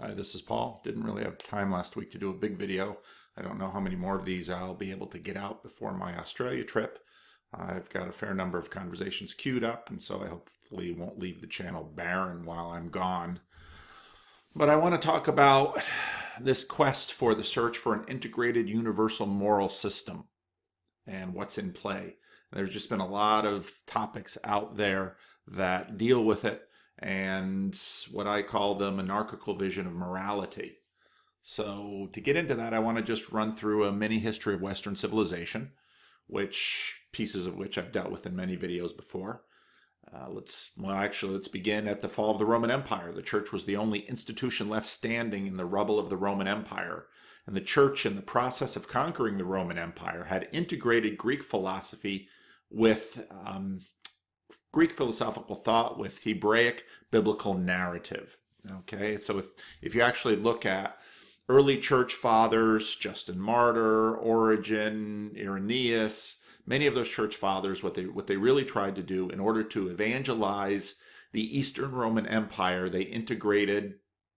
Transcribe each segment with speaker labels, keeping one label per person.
Speaker 1: Hi, this is Paul. Didn't really have time last week to do a big video. I don't know how many more of these I'll be able to get out before my Australia trip. I've got a fair number of conversations queued up, and so I hopefully won't leave the channel barren while I'm gone. But I want to talk about this quest for the search for an integrated universal moral system and what's in play. There's just been a lot of topics out there that deal with it and what I call the monarchical vision of morality. So to get into that, I want to just run through a mini history of Western civilization, pieces of which I've dealt with in many videos before. Let's begin at the fall of the Roman Empire. The church was the only institution left standing in the rubble of the Roman Empire. And the church, in the process of conquering the Roman Empire, had integrated Greek philosophy with Greek philosophical thought with Hebraic biblical narrative. Okay, so if you actually look at early church fathers, Justin Martyr, Origen, Irenaeus, many of those church fathers, what they really tried to do in order to evangelize the Eastern Roman Empire, they integrated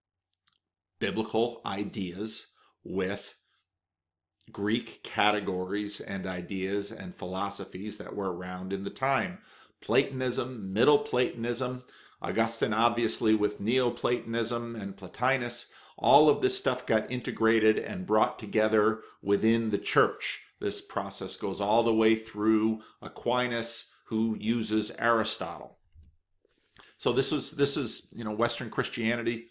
Speaker 1: biblical ideas with Greek categories and ideas and philosophies that were around in the time. Platonism, Middle Platonism, Augustine obviously with Neoplatonism and Plotinus, all of this stuff got integrated and brought together within the church. This process goes all the way through Aquinas, who uses Aristotle. So this is Western Christianity,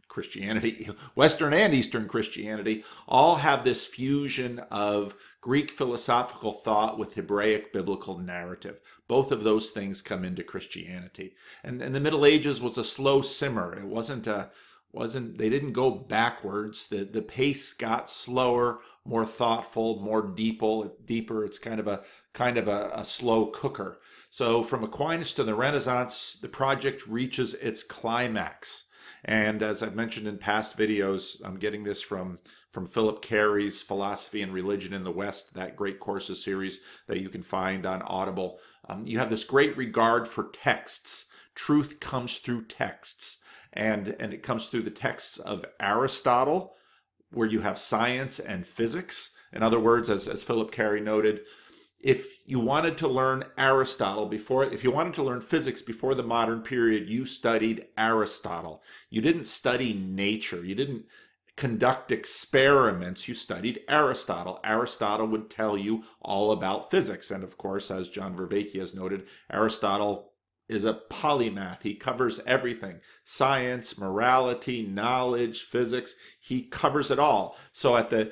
Speaker 1: Western and Eastern Christianity, all have this fusion of Greek philosophical thought with Hebraic biblical narrative. Both of those things come into Christianity. And the Middle Ages was a slow simmer. It they didn't go backwards. The pace got slower, more thoughtful, more deeper. It's kind of a slow cooker. So from Aquinas to the Renaissance, the project reaches its climax. And as I've mentioned in past videos, I'm getting this from Philip Carey's Philosophy and Religion in the West, that great courses series that you can find on Audible. You have this great regard for texts. Truth comes through texts. And it comes through the texts of Aristotle, where you have science and physics. In other words, as Philip Carey noted, if you wanted to learn if you wanted to learn physics before the modern period, you studied Aristotle. You didn't study nature. You didn't conduct experiments. You studied Aristotle. Aristotle would tell you all about physics. And of course, as John Vervaeke has noted, Aristotle is a polymath. He covers everything. Science, morality, knowledge, physics. He covers it all. So at the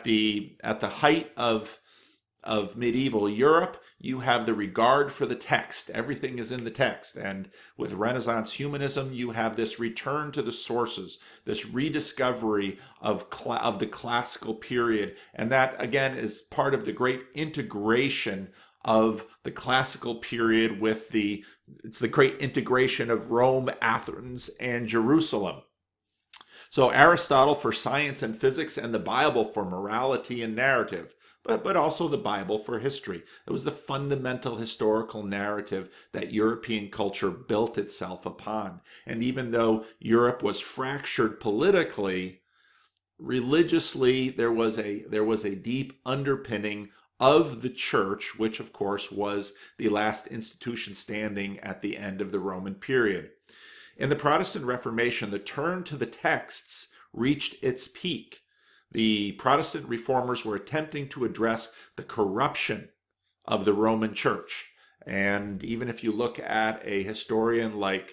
Speaker 1: height of medieval Europe, you have the regard for the text. Everything is in the text. And with Renaissance humanism, you have this return to the sources, this rediscovery of the classical period. And that, again, is part of the great integration of the classical period with it's the great integration of Rome, Athens, and Jerusalem. So Aristotle for science and physics, and the Bible for morality and narrative. But also the Bible for history. It was the fundamental historical narrative that European culture built itself upon. And even though Europe was fractured politically, religiously, there was a deep underpinning of the church, which of course was the last institution standing at the end of the Roman period. In the Protestant Reformation, the turn to the texts reached its peak. The Protestant reformers were attempting to address the corruption of the Roman Church. And even if you look at a historian like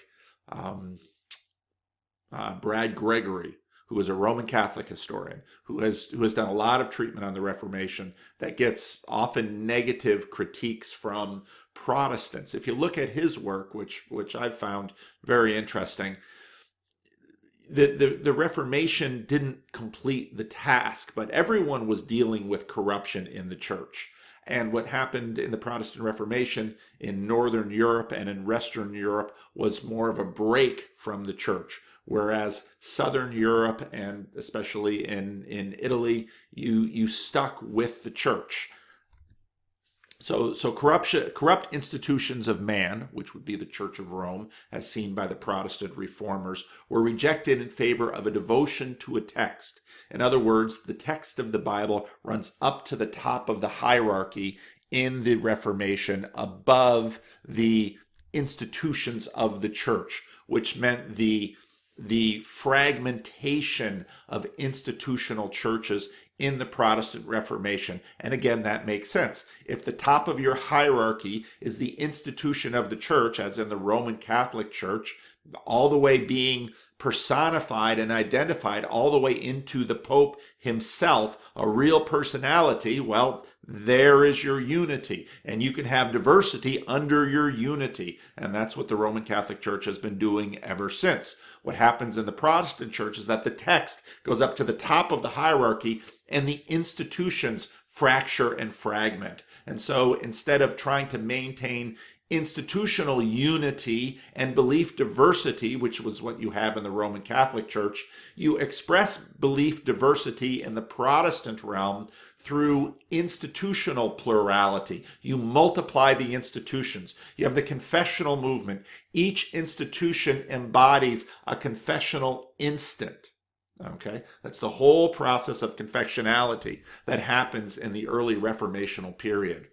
Speaker 1: Brad Gregory, who is a Roman Catholic historian, who has done a lot of treatment on the Reformation, that gets often negative critiques from Protestants. If you look at his work, which I've found very interesting, the Reformation didn't complete the task, but everyone was dealing with corruption in the church. And what happened in the Protestant Reformation in Northern Europe and in Western Europe was more of a break from the church. Whereas Southern Europe, and especially in Italy, you stuck with the church. So corrupt institutions of man, which would be the Church of Rome, as seen by the Protestant reformers, were rejected in favor of a devotion to a text. In other words, the text of the Bible runs up to the top of the hierarchy in the Reformation above the institutions of the church, which meant the fragmentation of institutional churches in the Protestant Reformation. And again, that makes sense. If the top of your hierarchy is the institution of the church, as in the Roman Catholic Church, all the way being personified and identified all the way into the Pope himself, a real personality, well, there is your unity. And you can have diversity under your unity. And that's what the Roman Catholic Church has been doing ever since. What happens in the Protestant church is that the text goes up to the top of the hierarchy and the institutions fracture and fragment. And so instead of trying to maintain institutional unity and belief diversity, which was what you have in the Roman Catholic Church, you express belief diversity in the Protestant realm through institutional plurality. You multiply the institutions. You have the confessional movement. Each institution embodies a confessional instant. Okay, that's the whole process of confessionality that happens in the early Reformational period.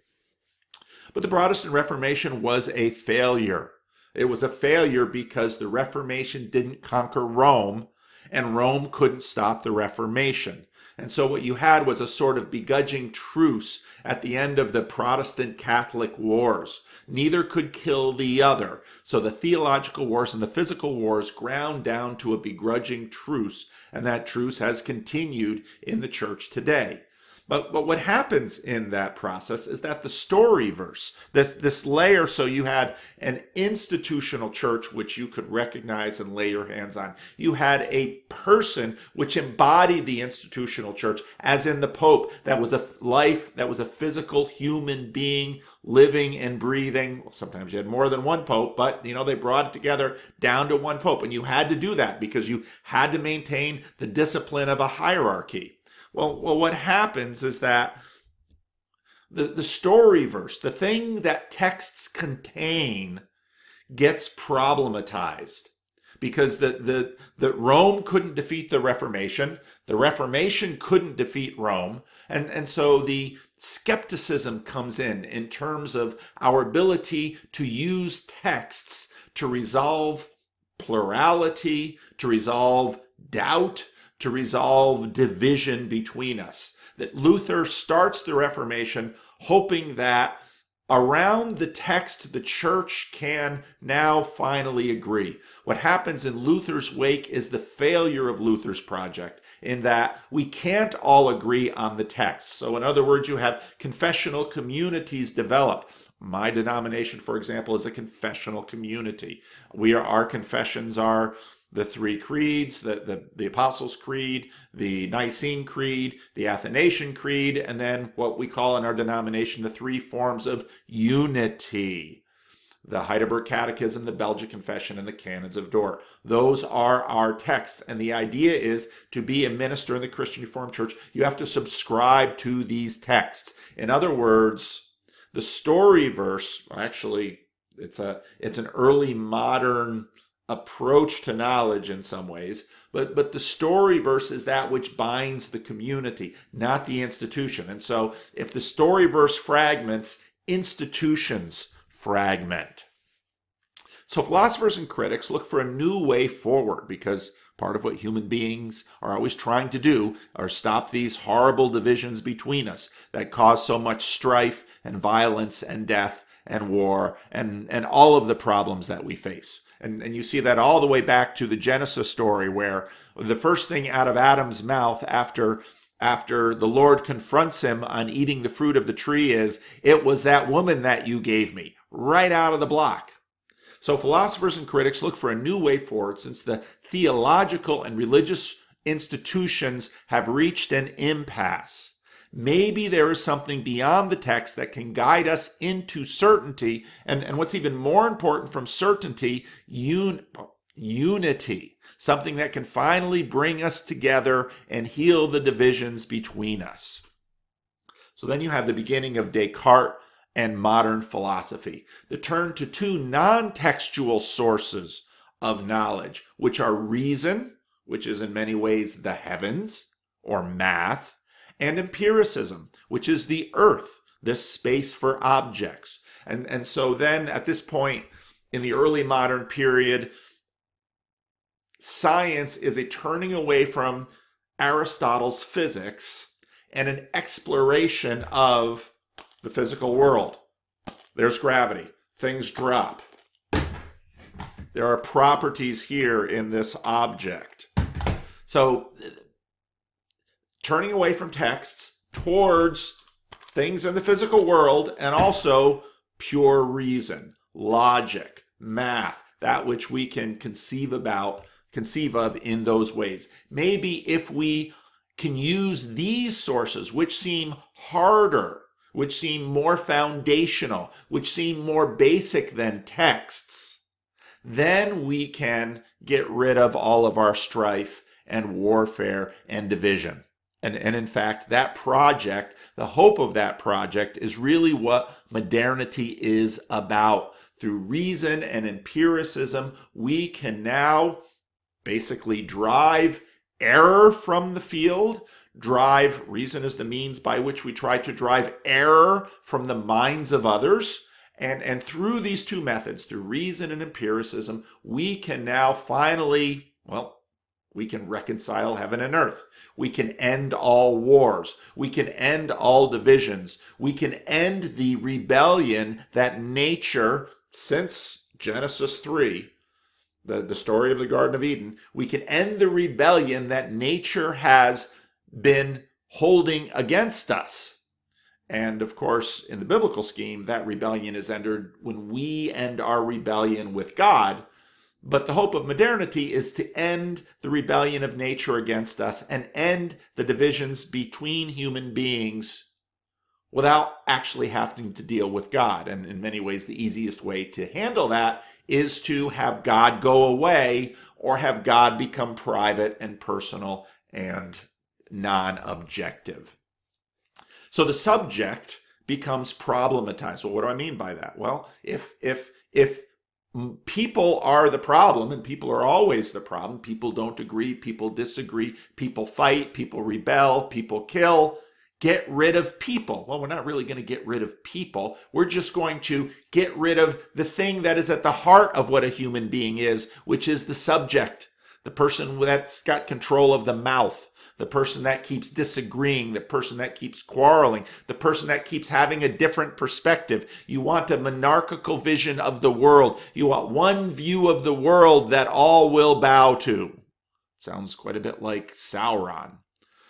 Speaker 1: But the Protestant Reformation was a failure. It was a failure because the Reformation didn't conquer Rome, and Rome couldn't stop the Reformation. And so what you had was a sort of begrudging truce at the end of the Protestant Catholic wars. Neither could kill the other. So the theological wars and the physical wars ground down to a begrudging truce, and that truce has continued in the church today. But what happens in that process is that the story verse, this layer, so you had an institutional church which you could recognize and lay your hands on. You had a person which embodied the institutional church, as in the Pope, that was a life, that was a physical human being living and breathing. Well, sometimes you had more than one Pope, but they brought it together down to one Pope. And you had to do that because you had to maintain the discipline of a hierarchy. Well, what happens is that the story verse, the thing that texts contain, gets problematized because the Rome couldn't defeat the Reformation couldn't defeat Rome, and so the skepticism comes in terms of our ability to use texts to resolve plurality, to resolve doubt, to resolve division between us. That Luther starts the Reformation hoping that around the text the church can now finally agree. What happens in Luther's wake is the failure of Luther's project, in that we can't all agree on the text. So in other words, you have confessional communities develop. My denomination, for example, is a confessional community. Our confessions are the three creeds, the Apostles' Creed, the Nicene Creed, the Athanasian Creed, and then what we call in our denomination the three forms of unity. The Heidelberg Catechism, the Belgic Confession, and the Canons of Dort. Those are our texts. And the idea is to be a minister in the Christian Reformed Church, you have to subscribe to these texts. In other words, the story verse, actually, it's an early modern approach to knowledge in some ways, but the story verse is that which binds the community, not the institution. And so if the story verse fragments, institutions fragment. So philosophers and critics look for a new way forward, because part of what human beings are always trying to do are stop these horrible divisions between us that cause so much strife and violence and death and war and all of the problems that we face. And you see that all the way back to the Genesis story, where the first thing out of Adam's mouth after the Lord confronts him on eating the fruit of the tree is, "It was that woman that you gave me," right out of the block. So philosophers and critics look for a new way forward, since the theological and religious institutions have reached an impasse. Maybe there is something beyond the text that can guide us into certainty, and what's even more important from certainty, unity. Something that can finally bring us together and heal the divisions between us. So then you have the beginning of Descartes and modern philosophy, the turn to two non-textual sources of knowledge, which are reason, which is in many ways the heavens or math, and empiricism, which is the earth, this space for objects. And so then at this point in the early modern period, science is a turning away from Aristotle's physics and an exploration of the physical world. There's gravity. Things drop. There are properties here in this object. So turning away from texts towards things in the physical world, and also pure reason, logic, math, that which we can conceive of in those ways. Maybe if we can use these sources, which seem harder, which seem more foundational, which seem more basic than texts, then we can get rid of all of our strife and warfare and division. And in fact, that project, the hope of that project, is really what modernity is about. Through reason and empiricism, we can now basically drive error from the field. Reason is the means by which we try to drive error from the minds of others. And through these two methods, through reason and empiricism, we can now finally, we can reconcile heaven and earth. We can end all wars. We can end all divisions. We can end the rebellion that nature, since Genesis 3, the story of the Garden of Eden, we can end the rebellion that nature has been holding against us. And of course, in the biblical scheme, that rebellion is ended when we end our rebellion with God. But the hope of modernity is to end the rebellion of nature against us and end the divisions between human beings without actually having to deal with God. And in many ways, the easiest way to handle that is to have God go away, or have God become private and personal and non-objective. So the subject becomes problematized. Well, what do I mean by that? Well, if people are the problem, and people are always the problem, people don't agree, people disagree, people fight, people rebel, people kill, get rid of people. Well, we're not really going to get rid of people. We're just going to get rid of the thing that is at the heart of what a human being is, which is the subject, the person that's got control of the mouth, the person that keeps disagreeing, the person that keeps quarreling, the person that keeps having a different perspective. You want a monarchical vision of the world. You want one view of the world that all will bow to. Sounds quite a bit like Sauron.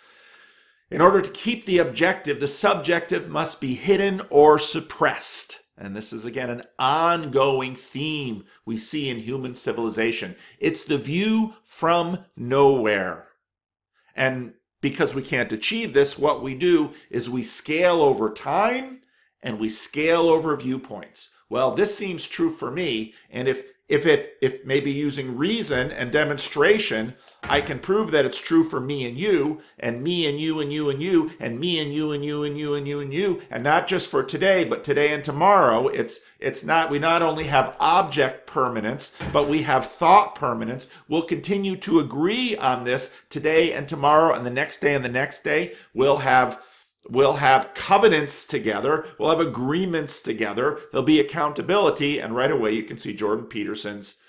Speaker 1: In order to keep the objective, the subjective must be hidden or suppressed. And this is, again, an ongoing theme we see in human civilization. It's the view from nowhere. And because we can't achieve this, what we do is we scale over time and we scale over viewpoints. Well, this seems true for me, and if maybe using reason and demonstration, I can prove that it's true for me and you, and me and you and you and you, and me and you and you and you and you and you, and not just for today, but today and tomorrow. We not only have object permanence, but we have thought permanence. We'll continue to agree on this today and tomorrow, and the next day and the next day. We'll have covenants together. We'll have agreements together. There'll be accountability. And right away, you can see Jordan Peterson's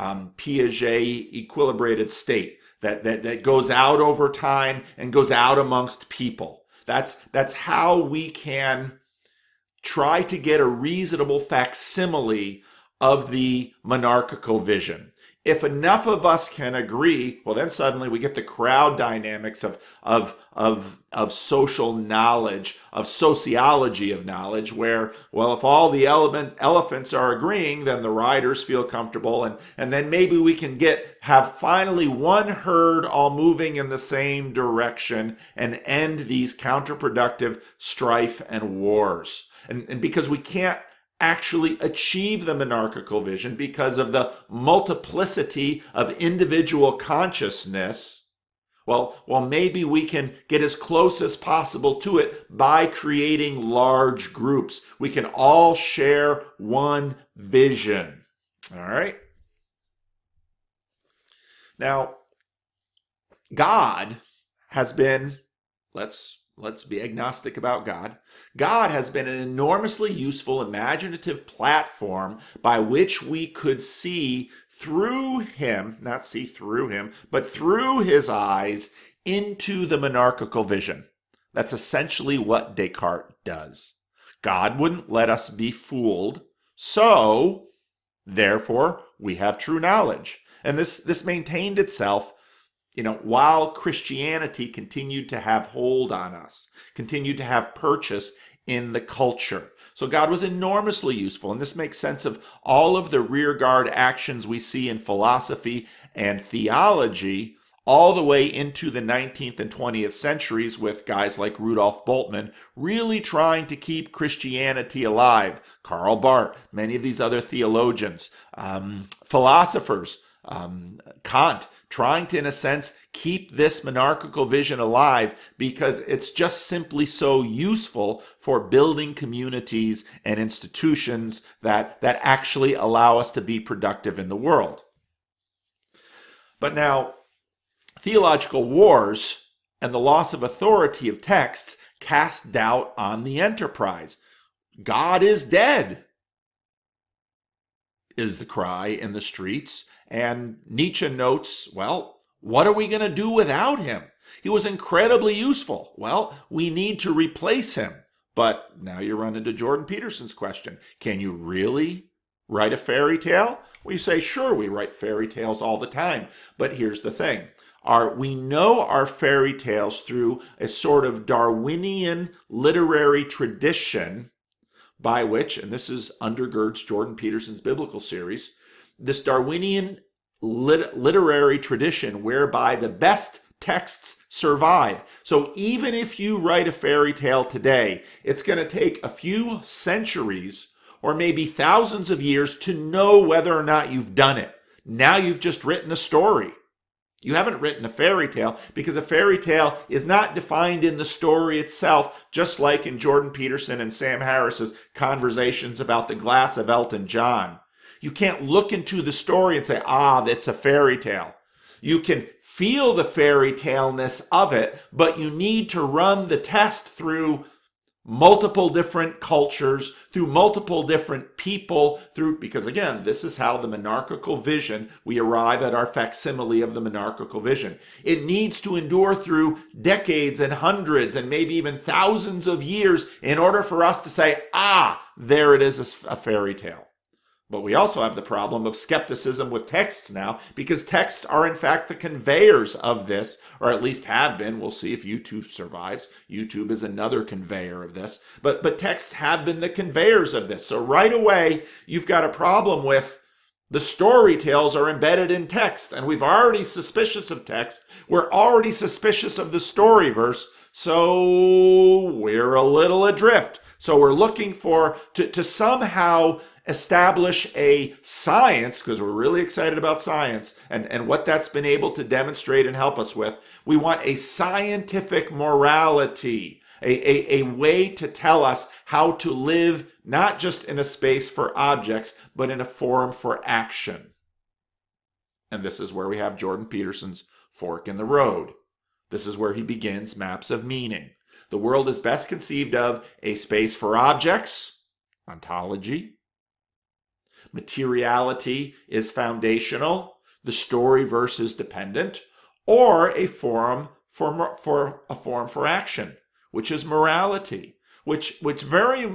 Speaker 1: Piaget equilibrated state that goes out over time and goes out amongst people. That's how we can try to get a reasonable facsimile of the monarchical vision. If enough of us can agree, well, then suddenly we get the crowd dynamics of social knowledge, of sociology of knowledge, where, well, if all the elephants are agreeing, then the riders feel comfortable, and then maybe we can have finally one herd all moving in the same direction and end these counterproductive strife and wars. And because we can't actually achieve the monarchical vision because of the multiplicity of individual consciousness, Well, maybe we can get as close as possible to it by creating large groups. We can all share one vision. All right. Now, God has been, let's be agnostic about God. God has been an enormously useful, imaginative platform by which we could see through him, not see through him, but through his eyes into the monarchical vision. That's essentially what Descartes does. God wouldn't let us be fooled, so therefore we have true knowledge. And this maintained itself while Christianity continued to have hold on us, continued to have purchase in the culture. So God was enormously useful, and this makes sense of all of the rearguard actions we see in philosophy and theology all the way into the 19th and 20th centuries with guys like Rudolf Bultmann really trying to keep Christianity alive. Karl Barth, many of these other theologians, philosophers, Kant, trying to, in a sense, keep this monarchical vision alive because it's just simply so useful for building communities and institutions that actually allow us to be productive in the world. But now, theological wars and the loss of authority of texts cast doubt on the enterprise. God is dead, is the cry in the streets. And Nietzsche notes, well, what are we going to do without him? He was incredibly useful. Well, we need to replace him. But now you run into Jordan Peterson's question. Can you really write a fairy tale? We say, sure, we write fairy tales all the time. But here's the thing. We know our fairy tales through a sort of Darwinian literary tradition by which, and this undergirds Jordan Peterson's biblical series, this Darwinian literary tradition whereby the best texts survive. So even if you write a fairy tale today, it's going to take a few centuries or maybe thousands of years to know whether or not you've done it. Now you've just written a story. You haven't written a fairy tale because a fairy tale is not defined in the story itself, just like in Jordan Peterson and Sam Harris's conversations about the glass of Elton John. You can't look into the story and say, it's a fairy tale. You can feel the fairy tale-ness of it, but you need to run the test through multiple different cultures, through multiple different people, because again, this is how the monarchical vision, we arrive at our facsimile of the monarchical vision. It needs to endure through decades and hundreds and maybe even thousands of years in order for us to say, there it is, a fairy tale. But we also have the problem of skepticism with texts now, because texts are in fact the conveyors of this, or at least have been. We'll see if YouTube survives. YouTube is another conveyor of this. But texts have been the conveyors of this. So right away, you've got a problem with the story tales are embedded in text, and we've already suspicious of text. We're already suspicious of the story verse, so we're a little adrift. So we're looking to somehow establish a science, because we're really excited about science and what that's been able to demonstrate and help us with. We want a scientific morality, a way to tell us how to live, not just in a space for objects, but in a forum for action. And this is where we have Jordan Peterson's fork in the road. This is where he begins Maps of Meaning. The world is best conceived of a space for objects, ontology. Materiality is foundational. The story verse is dependent, or a forum for action, which is morality, which very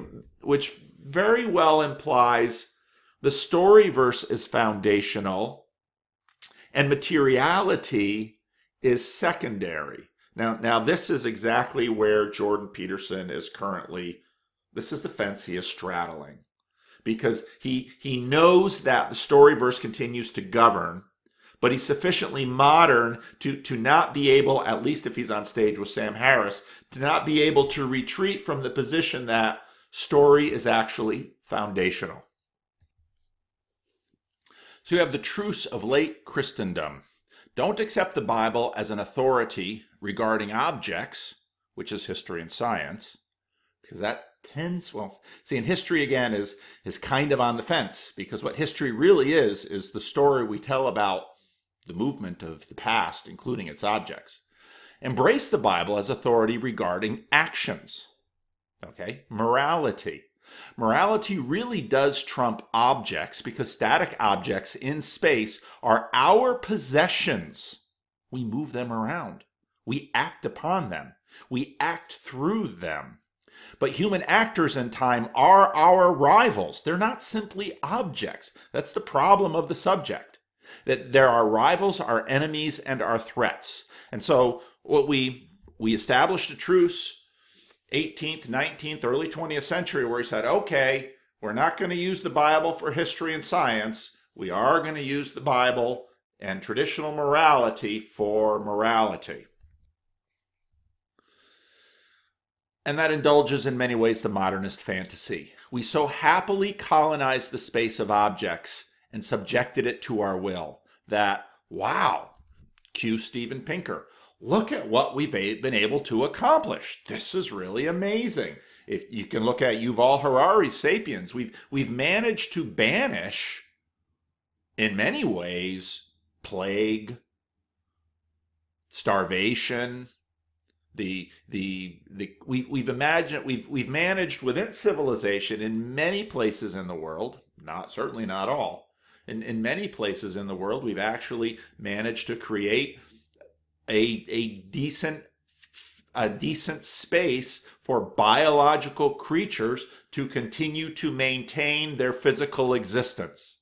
Speaker 1: well implies the story verse is foundational, and materiality is secondary. Now this is exactly where Jordan Peterson is currently. This is the fence he is straddling. Because he knows that the story verse continues to govern, but he's sufficiently modern to not be able, at least if he's on stage with Sam Harris, to not be able to retreat from the position that story is actually foundational. So you have the truce of late Christendom. Don't accept the Bible as an authority regarding objects, which is history and science, because that tends, well, see, in history again is kind of on the fence, because what history really is the story we tell about the movement of the past, including its objects. Embrace the Bible as authority regarding actions. Okay, morality. Morality really does trump objects because static objects in space are our possessions. We move them around. We act upon them. We act through them. But human actors in time are our rivals. They're not simply objects. That's the problem of the subject. That there are rivals, our enemies, and our threats. And so what we established a truce 18th, 19th, early 20th century where he said, okay, we're not going to use the Bible for history and science. We are going to use the Bible and traditional morality for morality. And that indulges in many ways the modernist fantasy. We so happily colonized the space of objects and subjected it to our will that, wow, cue Steven Pinker, look at what we've been able to accomplish. This is really amazing. If you can look at Yuval Harari's Sapiens, we've managed to banish, in many ways, plague, starvation. We've managed within civilization in many places in the world, certainly not all. In many places in the world, we've actually managed to create a decent space for biological creatures to continue to maintain their physical existence.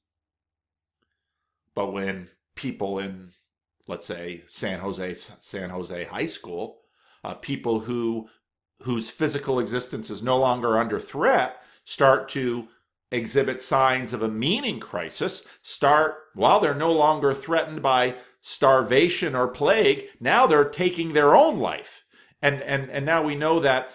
Speaker 1: But when people in, let's say, San Jose High School, people whose physical existence is no longer under threat start to exhibit signs of a meaning crisis, while they're no longer threatened by starvation or plague, now they're taking their own life. And now we know that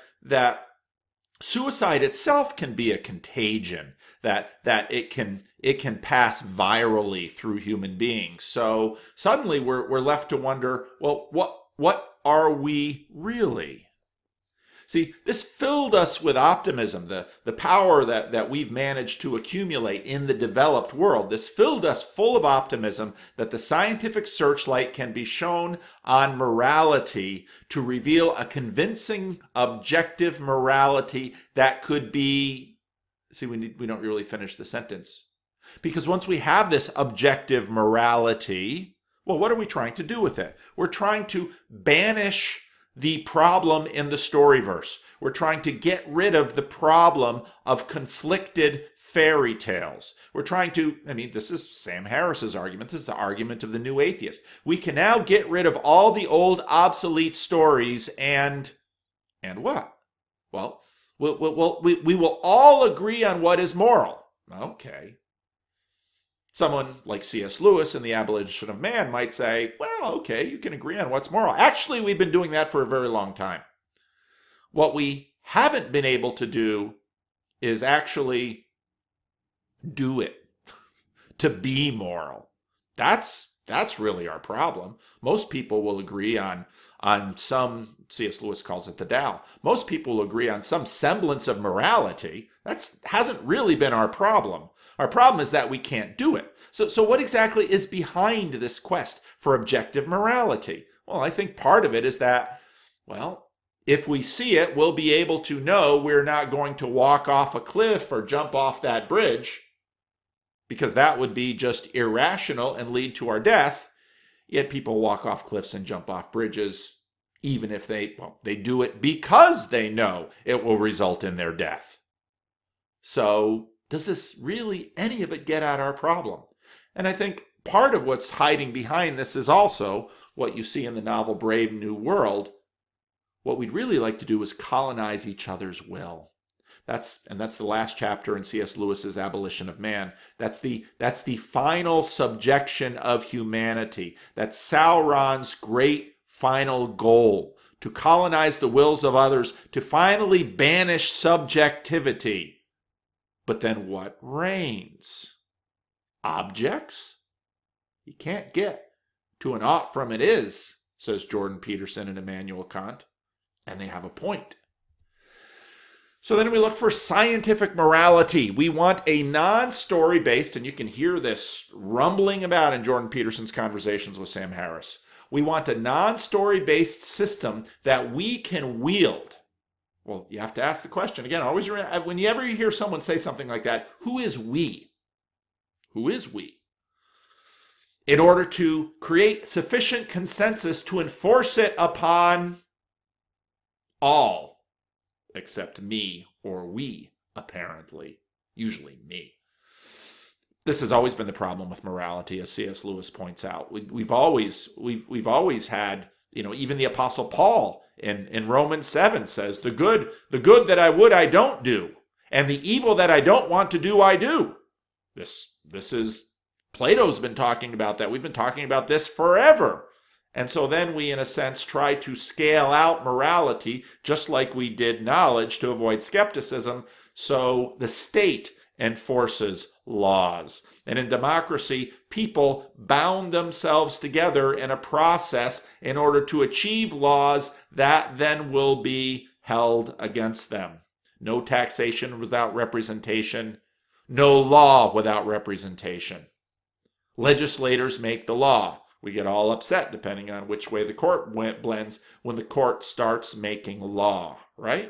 Speaker 1: suicide itself can be a contagion, that it can pass virally through human beings. So suddenly we're left to wonder, well, what are we really? See, this filled us with optimism, the power that we've managed to accumulate in the developed world. This filled us full of optimism that the scientific searchlight can be shown on morality to reveal a convincing, objective morality that could be... See, we don't really finish the sentence. Because once we have this objective morality, well, what are we trying to do with it? We're trying to banish the problem in the storyverse. We're trying to get rid of the problem of conflicted fairy tales. We're trying to, this is Sam Harris's argument. This is the argument of the new atheist. We can now get rid of all the old obsolete stories and what? Well, we will all agree on what is moral. Okay. Someone like C.S. Lewis in The Abolition of Man might say, well, okay, you can agree on what's moral. Actually, we've been doing that for a very long time. What we haven't been able to do is actually do it, to be moral. That's really our problem. Most people will agree on some, C.S. Lewis calls it the Tao. Most people will agree on some semblance of morality. That hasn't really been our problem. Our problem is that we can't do it. So what exactly is behind this quest for objective morality? Well, I think part of it is that, well, if we see it, we'll be able to know we're not going to walk off a cliff or jump off that bridge, because that would be just irrational and lead to our death. Yet people walk off cliffs and jump off bridges, even if they do it because they know it will result in their death. So does this really, any of it, get at our problem? And I think part of what's hiding behind this is also what you see in the novel Brave New World. What we'd really like to do is colonize each other's will. That's the last chapter in C.S. Lewis's Abolition of Man. That's the final subjection of humanity. That's Sauron's great final goal, to colonize the wills of others, to finally banish subjectivity. But then what reigns? Objects? You can't get
Speaker 2: to an ought from it is, says Jordan Peterson and Immanuel Kant. And they have a point. So then we look for scientific morality. We want a non-story based, and you can hear this rumbling about in Jordan Peterson's conversations with Sam Harris. We want a non-story based system that we can wield. Well, you have to ask the question again. Always, whenever you hear someone say something like that, who is we? Who is we? In order to create sufficient consensus to enforce it upon all, except me or we, apparently. Usually me. This has always been the problem with morality, as C.S. Lewis points out. We've always had, even the Apostle Paul in Romans 7 says, the good that I would I don't do, and the evil that I don't want to do I do. This is, Plato's been talking about that. We've been talking about this forever. And so then we, in a sense, try to scale out morality, just like we did knowledge, to avoid skepticism. So the state enforces laws. And in democracy, people bound themselves together in a process in order to achieve laws that then will be held against them. No taxation without representation. No law without representation. Legislators make the law. We get all upset depending on which way the court blends when the court starts making law, right?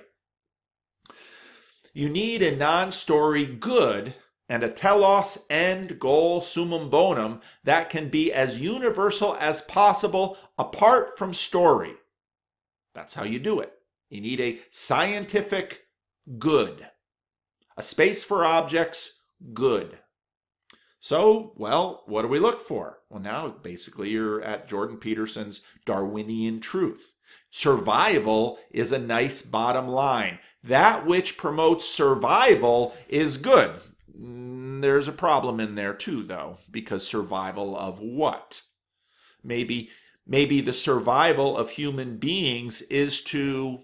Speaker 2: You need a non-story good and a telos end goal summum bonum that can be as universal as possible apart from story. That's how you do it. You need a scientific good. A space for objects, good. So, well, what do we look for? Well, now basically you're at Jordan Peterson's Darwinian truth. Survival is a nice bottom line. That which promotes survival is good. There's a problem in there too, though, because survival of what? Maybe the survival of human beings is to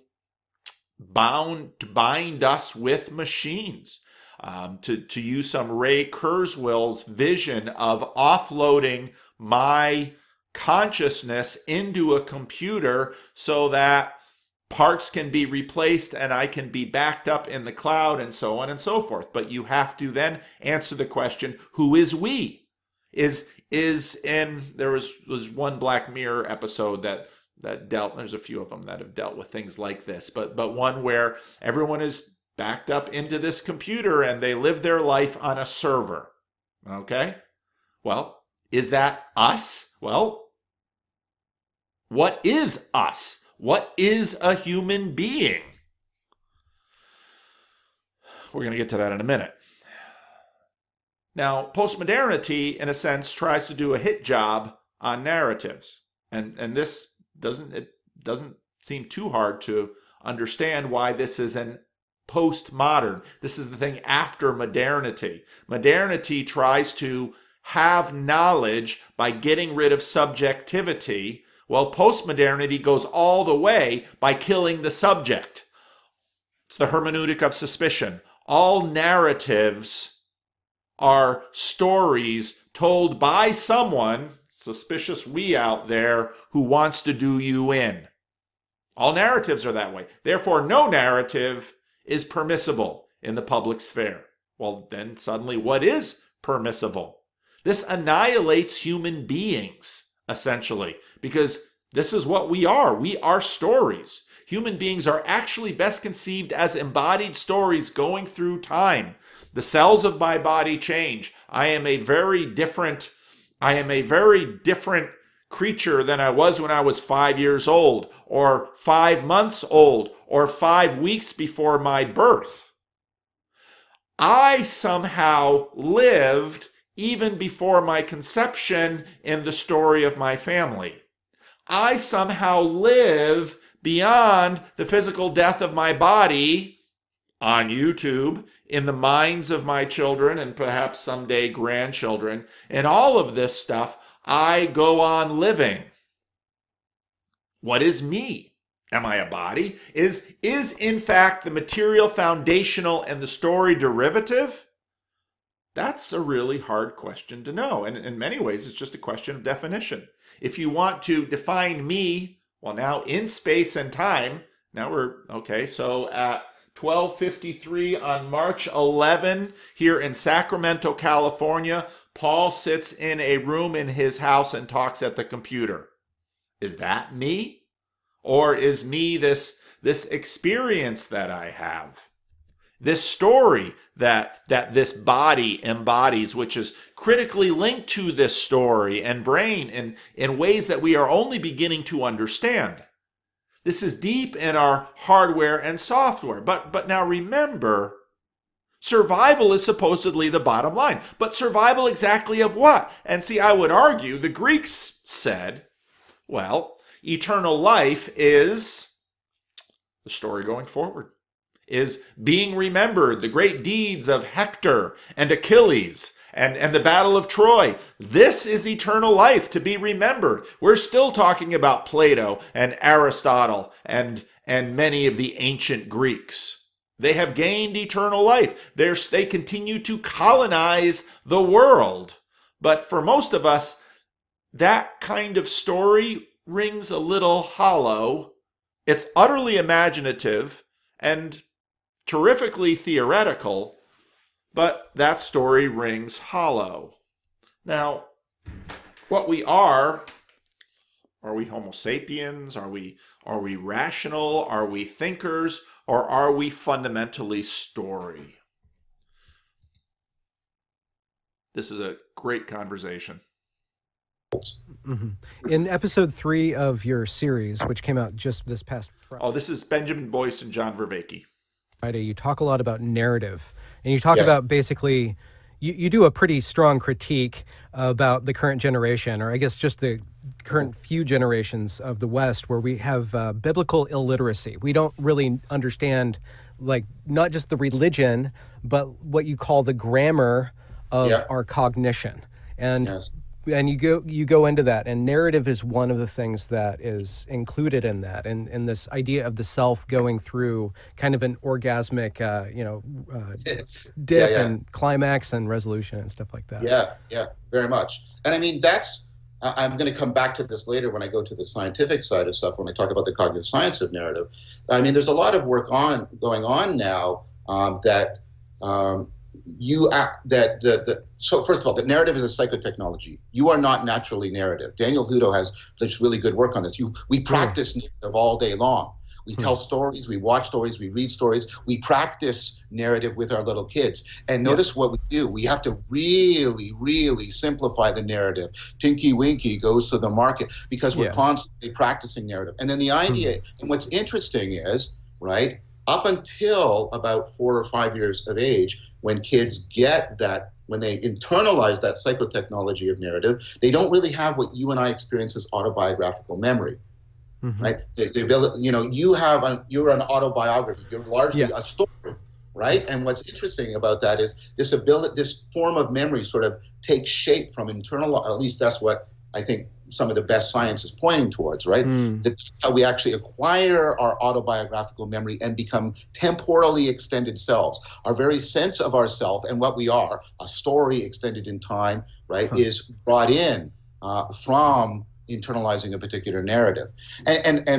Speaker 2: bind us with machines. To use some Ray Kurzweil's vision of offloading my consciousness into a computer so that parts can be replaced and I can be backed up in the cloud and so on and so forth. But you have to then answer the question, who is we? There was one Black Mirror episode that dealt, there's a few of them that have dealt with things like this, but one where everyone is backed up into this computer and they live their life on a server. Okay? Well, is that us? Well, what is us? What is a human being? We're going to get to that in a minute. Now, postmodernity, in a sense, tries to do a hit job on narratives. And this doesn't seem too hard to understand why this is an postmodern. This is the thing after modernity. Modernity tries to have knowledge by getting rid of subjectivity, while postmodernity goes all the way by killing the subject. It's the hermeneutic of suspicion. All narratives are stories told by someone, suspicious we out there, who wants to do you in. All narratives are that way. Therefore, no narrative is permissible in the public sphere. Well, then suddenly what is permissible? This annihilates human beings, essentially, because this is what we are. We are stories. Human beings are actually best conceived as embodied stories going through time. The cells of my body change. I am a very different creature than I was when I was 5 years old, or 5 months old, or 5 weeks before my birth. I somehow lived even before my conception in the story of my family. I somehow live beyond the physical death of my body on YouTube, in the minds of my children and perhaps someday grandchildren, and all of this stuff, I go on living. What is me? Am I a body? Is in fact the material foundational and the story derivative? That's a really hard question to know. And in many ways, it's just a question of definition. If you want to define me, well, now in space and time, now okay, so at 12:53 on March 11 here in Sacramento, California, Paul sits in a room in his house and talks at the computer. Is that me? Or is me this experience that I have? This story that this body embodies, which is critically linked to this story and brain in ways that we are only beginning to understand. This is deep in our hardware and software. But now remember, survival is supposedly the bottom line. But survival exactly of what? And see, I would argue the Greeks said, well, eternal life is the story going forward, is being remembered, the great deeds of Hector and Achilles and the Battle of Troy. This is eternal life to be remembered. We're still talking about Plato and Aristotle and many of the ancient Greeks. They have gained eternal life. They continue to colonize the world. But for most of us, that kind of story rings a little hollow. It's utterly imaginative and terrifically theoretical, but that story rings hollow. Now, what we are we Homo sapiens? Are we rational? Are we thinkers? Or are we fundamentally story? This is a great conversation.
Speaker 3: Mm-hmm. In episode 3 of your series, which came out just this past Friday.
Speaker 2: Oh, this is Benjamin Boyce and John Vervaeke.
Speaker 3: Friday, you talk a lot about narrative, and you talk about basically, you do a pretty strong critique about the current generation, or I guess just the current few generations of the West, where we have biblical illiteracy. We don't really understand, like, not just the religion, but what you call the grammar of our cognition. And and you go into that, and narrative is one of the things that is included in that, and this idea of the self going through kind of an orgasmic, dip and climax and resolution and stuff like that.
Speaker 4: Yeah, very much. And I mean, I'm going to come back to this later when I go to the scientific side of stuff, when I talk about the cognitive science of narrative. I mean, there's a lot of work going on now so first of all, the narrative is a psychotechnology. You are not naturally narrative. Daniel Hutto has really good work on this. We practice narrative all day long. We tell stories, we watch stories, we read stories, we practice narrative with our little kids. And notice what we do. We have to really, really simplify the narrative. Tinky Winky goes to the market, because we're constantly practicing narrative. And then the idea, and what's interesting is, right, up until about 4 or 5 years of age, when kids get that, when they internalize that psychotechnology of narrative, they don't really have what you and I experience as autobiographical memory, right? You're an autobiography. You're largely a story, right? And what's interesting about that is this form of memory sort of takes shape from internal. At least that's what I think some of the best science is pointing towards, right? That's how we actually acquire our autobiographical memory and become temporally extended selves. Our very sense of ourself and what we are, a story extended in time, right, is brought in from internalizing a particular narrative, but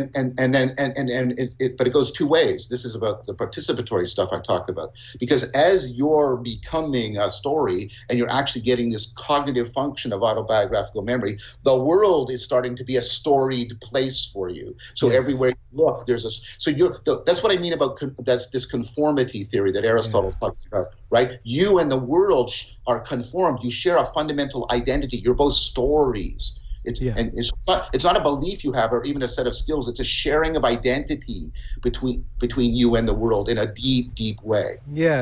Speaker 4: it goes two ways. This is about the participatory stuff I talked about, because as you're becoming a story and you're actually getting this cognitive function of autobiographical memory, the world is starting to be a storied place for you. So everywhere you look, that's what I mean about that's this conformity theory that Aristotle talked about, right? You and the world are conformed. You share a fundamental identity. You're both stories. And it's not a belief you have or even a set of skills. It's a sharing of identity between you and the world in a deep, deep way.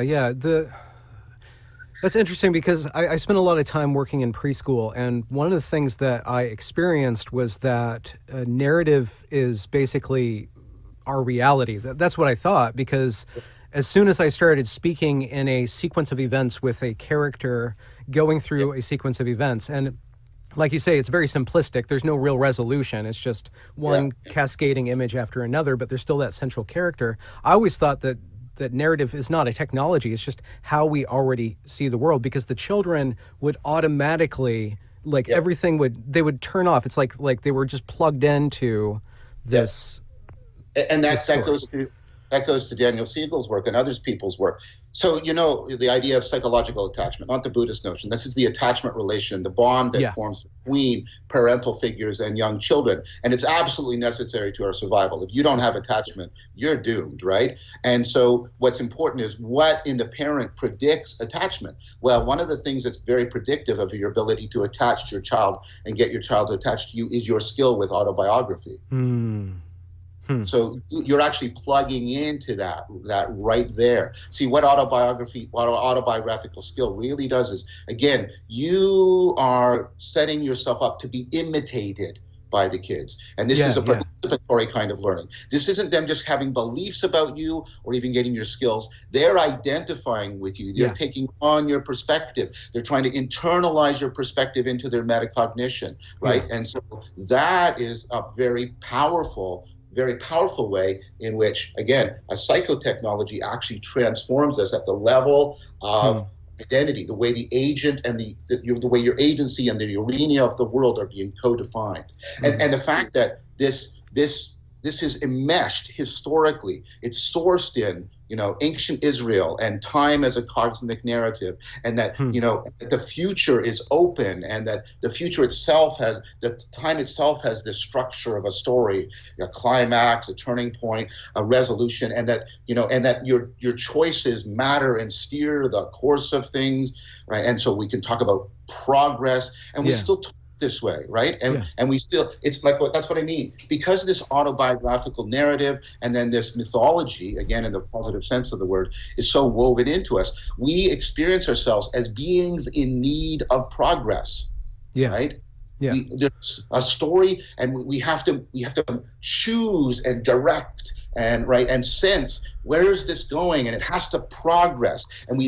Speaker 3: That's interesting, because I spent a lot of time working in preschool, and one of the things that I experienced was that narrative is basically our reality. That's what I thought, because as soon as I started speaking in a sequence of events with a character going through a sequence of events, and like you say, it's very simplistic. There's no real resolution. It's just one cascading image after another, but there's still that central character. I always thought that that narrative is not a technology. It's just how we already see the world, because the children would automatically, like, everything they would turn off. It's like they were just plugged into this.
Speaker 4: And that goes to Daniel Siegel's work and others people's work. So, the idea of psychological attachment, not the Buddhist notion. This is the attachment relation, the bond that forms between parental figures and young children. And it's absolutely necessary to our survival. If you don't have attachment, you're doomed, right? And so what's important is what in the parent predicts attachment. Well, one of the things that's very predictive of your ability to attach to your child and get your child to attach to you is your skill with autobiography. So you're actually plugging into that right there. See, what autobiographical skill really does is, again, you are setting yourself up to be imitated by the kids. And this is a participatory kind of learning. This isn't them just having beliefs about you or even getting your skills. They're identifying with you. They're taking on your perspective. They're trying to internalize your perspective into their metacognition, right? And so that is a very powerful way in which, again, a psychotechnology actually transforms us at the level of identity, the way the agent and the way your agency and the arena of the world are being co-defined. And the fact that this is enmeshed historically, it's sourced in ancient Israel and time as a cosmic narrative, and that the future is open, and that the future itself time itself has this structure of a story, a climax, a turning point, a resolution, and that your choices matter and steer the course of things, right? And so we can talk about progress, and we still talk this way, right? And we still, it's like, that's what I mean. Because this autobiographical narrative and then this mythology, again, in the positive sense of the word, is so woven into us, we experience ourselves as beings in need of progress, right? There's a story, and we have to choose and direct and sense, where is this going, and it has to progress, and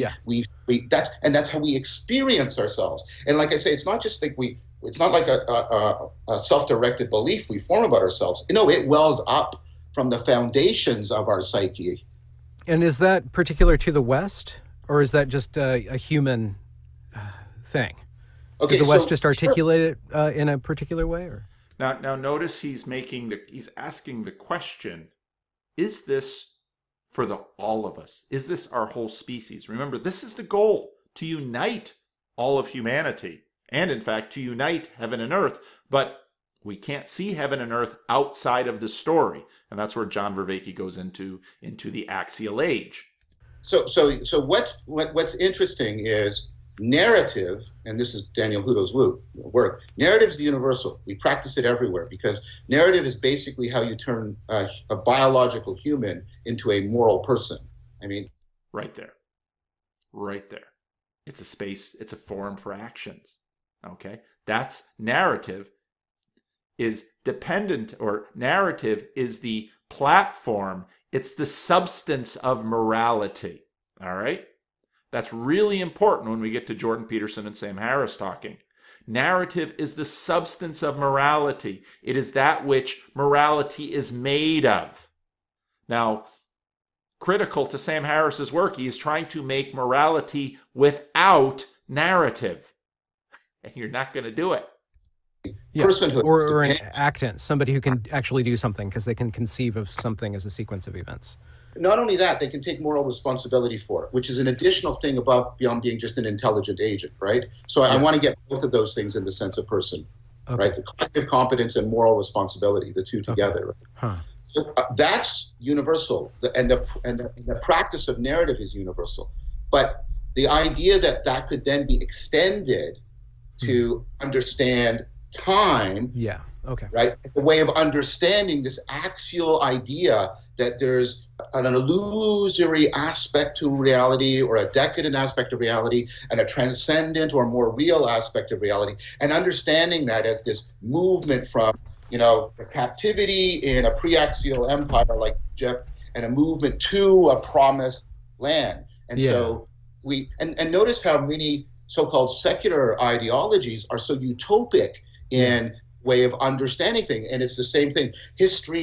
Speaker 4: that's how we experience ourselves. And like I say, it's not just like it's not like a self-directed belief we form about ourselves. It wells up from the foundations of our psyche.
Speaker 3: And is that particular to the West, or is that just a human thing? Okay, did the West just articulate it in a particular way, or?
Speaker 2: Now notice he's asking the question: is this for all of us? Is this our whole species? Remember, this is the goal: to unite all of humanity. And in fact, to unite heaven and earth, but we can't see heaven and earth outside of the story, and that's where John Vervaeke goes into the axial age.
Speaker 4: So what's interesting is narrative, and this is Daniel Hutto's work. Narrative is universal. We practice it everywhere because narrative is basically how you turn a biological human into a moral person. I mean,
Speaker 2: right there. It's a space. It's a forum for actions. Okay, that's narrative is dependent, or narrative is the platform. It's the substance of morality. All right, that's really important when we get to Jordan Peterson and Sam Harris talking. Narrative is the substance of morality. It is that which morality is made of. Now, critical to Sam Harris's work, he is trying to make morality without narrative. And you're not going to do it.
Speaker 4: Personhood.
Speaker 3: Or an actant, somebody who can actually do something because they can conceive of something as a sequence of events.
Speaker 4: Not only that, they can take moral responsibility for it, which is an additional thing beyond being just an intelligent agent, right? So I want to get both of those things in the sense of person, right? The collective competence and moral responsibility, the two together. Right? So, that's universal, and the practice of narrative is universal. But the idea that could then be extended to understand time, right? The way of understanding this axial idea that there's an illusory aspect to reality, or a decadent aspect of reality, and a transcendent or more real aspect of reality, and understanding that as this movement from, the captivity in a pre-axial empire like Egypt, and a movement to a promised land. And so and notice how many so-called secular ideologies are so utopic in way of understanding things. And it's the same thing. History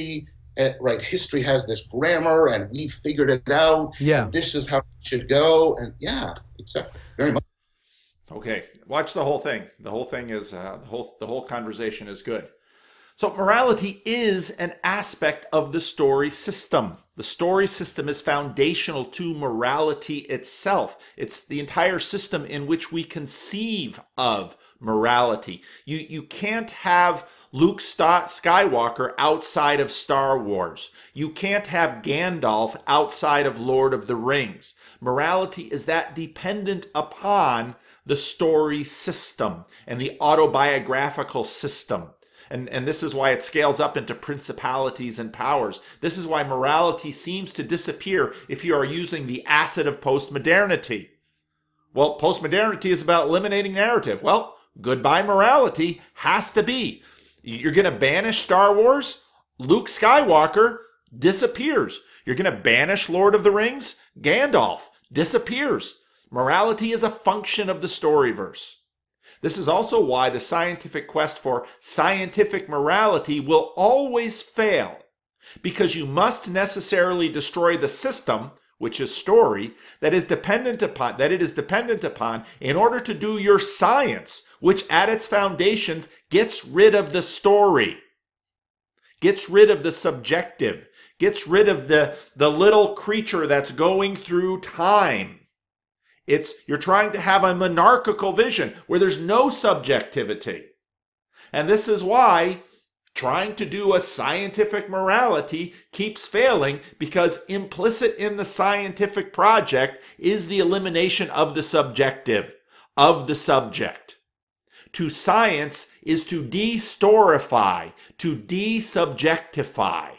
Speaker 4: right, history has this grammar and we figured it out.
Speaker 3: Yeah.
Speaker 4: And this is how it should go. And yeah, exactly. Very much.
Speaker 2: Okay, watch the whole thing. The whole thing is the whole conversation is good. So morality is an aspect of the story system. The story system is foundational to morality itself. It's the entire system in which we conceive of morality. You can't have Luke Skywalker outside of Star Wars. You can't have Gandalf outside of Lord of the Rings. Morality is that dependent upon the story system and the autobiographical system. And this is why it scales up into principalities and powers. This is why morality seems to disappear if you are using the acid of postmodernity. Well, postmodernity is about eliminating narrative. Well, goodbye morality has to be. You're going to banish Star Wars? Luke Skywalker disappears. You're going to banish Lord of the Rings? Gandalf disappears. Morality is a function of the storyverse. This is also why the scientific quest for scientific morality will always fail, because you must necessarily destroy the system, which is story, that it is dependent upon in order to do your science, which at its foundations gets rid of the story, gets rid of the subjective, gets rid of the little creature that's going through time. You're trying to have a monarchical vision where there's no subjectivity. And this is why trying to do a scientific morality keeps failing, because implicit in the scientific project is the elimination of the subjective, of the subject. To science is to de-storify, to de-subjectify.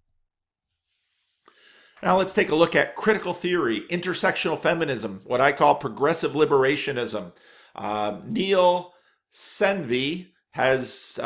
Speaker 2: Now let's take a look at critical theory, intersectional feminism, what I call progressive liberationism. Neil Senvi has,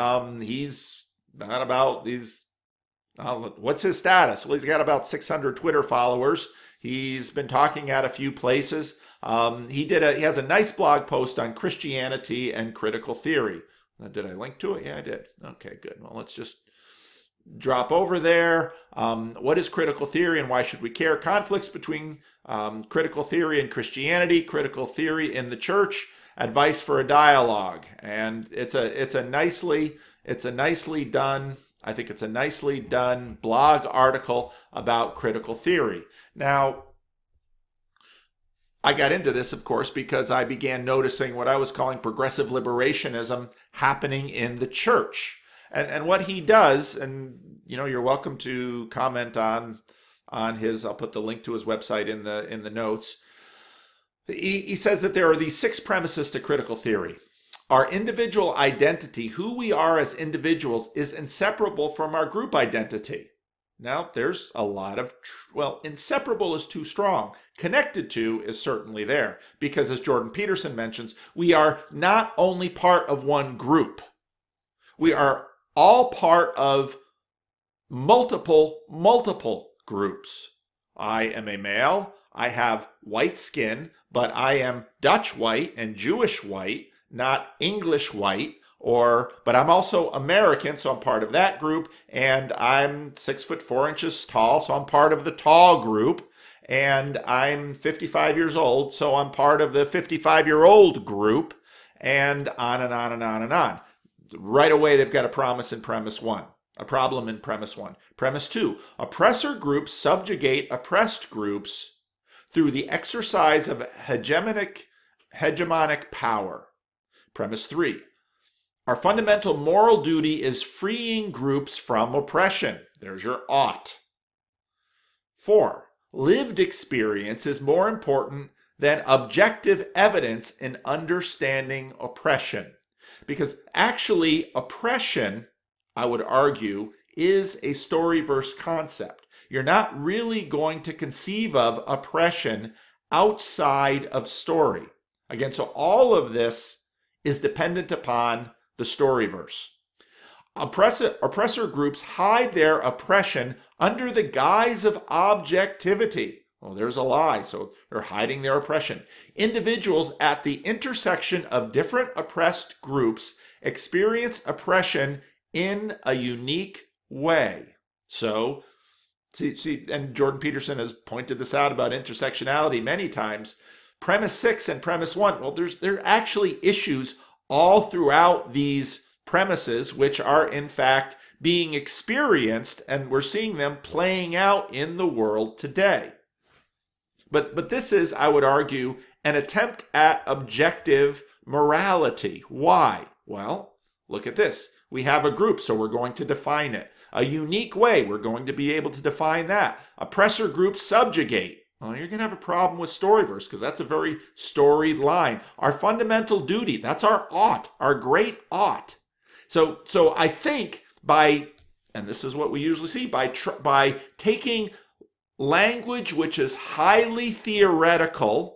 Speaker 2: what's his status? Well, he's got about 600 Twitter followers. He's been talking at a few places. He has a nice blog post on Christianity and critical theory. Did I link to it? Yeah, I did. Okay, good. Well, let's just drop over there. What is critical theory and why should we care? Conflicts between critical theory and Christianity, critical theory in the church, advice for a dialogue. And it's a nicely done, I think it's a nicely done blog article about critical theory. Now, I got into this, of course, because I began noticing what I was calling progressive liberationism happening in the church. And what he does, and you're welcome to comment on his, I'll put the link to his website in the notes. He says that there are these 6 premises to critical theory. Our individual identity, who we are as individuals, is inseparable from our group identity. Now, there's a lot of, inseparable is too strong. Connected to is certainly there, because as Jordan Peterson mentions, we are not only part of one group. We are all part of multiple groups. I am a male. I have white skin, but I am Dutch white and Jewish white, not English white. But I'm also American, so I'm part of that group. And I'm 6'4" tall, so I'm part of the tall group. And I'm 55 years old, so I'm part of the 55-year-old group. And on and on and on and on. Right away, they've got a promise in premise 1, a problem in premise 1. Premise 2, oppressor groups subjugate oppressed groups through the exercise of hegemonic power. Premise 3, our fundamental moral duty is freeing groups from oppression. There's your ought. 4, lived experience is more important than objective evidence in understanding oppression. Because actually, oppression, I would argue, is a storyverse concept. You're not really going to conceive of oppression outside of story. Again, so all of this is dependent upon the storyverse. Oppressor groups hide their oppression under the guise of objectivity. Well, there's a lie, so they're hiding their oppression. Individuals at the intersection of different oppressed groups experience oppression in a unique way. So, see, and Jordan Peterson has pointed this out about intersectionality many times. Premise 6 and premise 1, well, there are actually issues all throughout these premises, which are in fact being experienced, and we're seeing them playing out in the world today. But this is, I would argue, an attempt at objective morality. Why? Well, look at this. We have a group, so we're going to define it. A unique way, we're going to be able to define that. Oppressor groups subjugate. Well, you're going to have a problem with Storyverse because that's a very storied line. Our fundamental duty, that's our ought, our great ought. So I think and this is what we usually see, by taking language which is highly theoretical,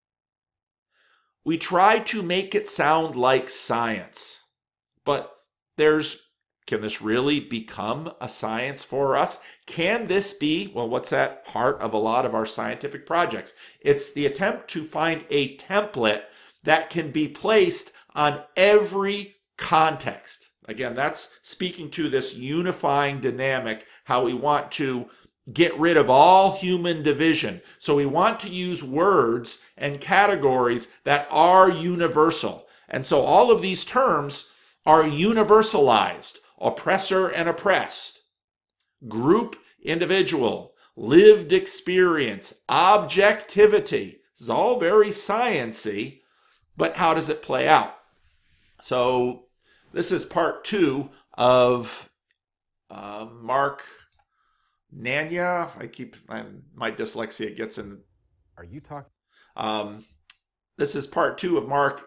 Speaker 2: we try to make it sound like science. But can this really become a science for us? Can this be, well, what's at heart of a lot of our scientific projects? It's the attempt to find a template that can be placed on every context. Again, that's speaking to this unifying dynamic, how we want to get rid of all human division. So we want to use words and categories that are universal. And so all of these terms are universalized: oppressor and oppressed, group, individual, lived experience, objectivity. This is all very sciencey, but how does it play out? So this is part 2 of Mark Nania. My dyslexia gets in.
Speaker 3: Are you talking?
Speaker 2: This is part 2 of Mark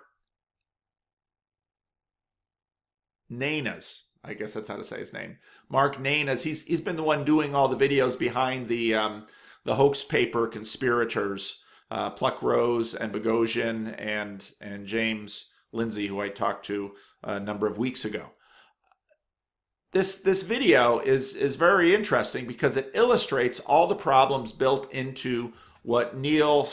Speaker 2: Nanas. I guess that's how to say his name. Mark Nanas. He's been the one doing all the videos behind the hoax paper conspirators, Pluckrose and Boghossian and James Lindsay, who I talked to a number of weeks ago. This video is very interesting because it illustrates all the problems built into what Neil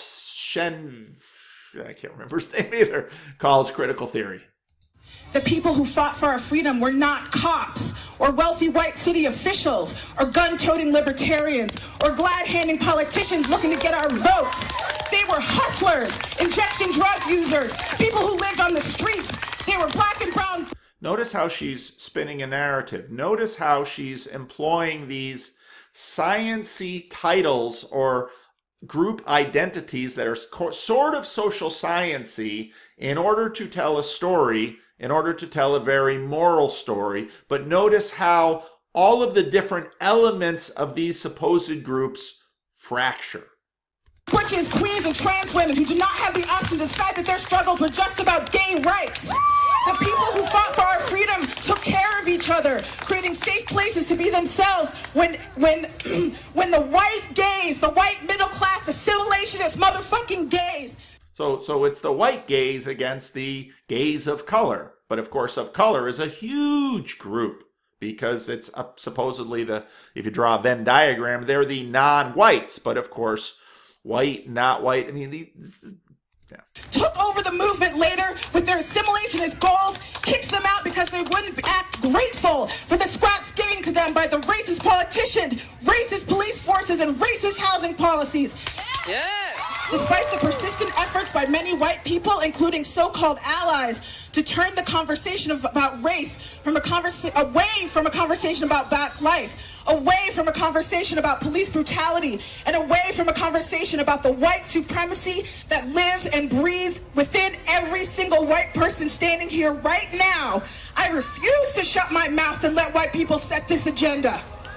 Speaker 2: I can't remember his name either, calls critical theory.
Speaker 5: The people who fought for our freedom were not cops or wealthy white city officials or gun-toting libertarians or glad-handing politicians looking to get our votes. They were hustlers, injection drug users, people who lived on the streets. They were black and brown.
Speaker 2: Notice how she's spinning a narrative. Notice how she's employing these science-y titles or group identities that are sort of social science-y in order to tell a story, in order to tell a very moral story. But notice how all of the different elements of these supposed groups fracture.
Speaker 5: Butches, queens, and trans women who do not have the option to decide that their struggles were just about gay rights. The people who fought for our freedom took care of each other, creating safe places to be themselves when the white gays, the white middle class assimilationist motherfucking gays.
Speaker 2: So it's the white gays against the gays of color. But of course, of color is a huge group because it's supposedly if you draw a Venn diagram, they're the non-whites. But of course, white, not white. I mean,
Speaker 5: took over the movement later with their assimilationist goals, kicks them out because they wouldn't act grateful for the scraps given to them by the racist politicians, racist police forces, and racist housing policies. Yeah. Despite the persistent efforts by many white people, including so-called allies, to turn the conversation about race away from a conversation about black life, away from a conversation about police brutality, and away from a conversation about the white supremacy that lives and breathes within every single white person standing here right now, I refuse to shut my mouth and let white people set this agenda.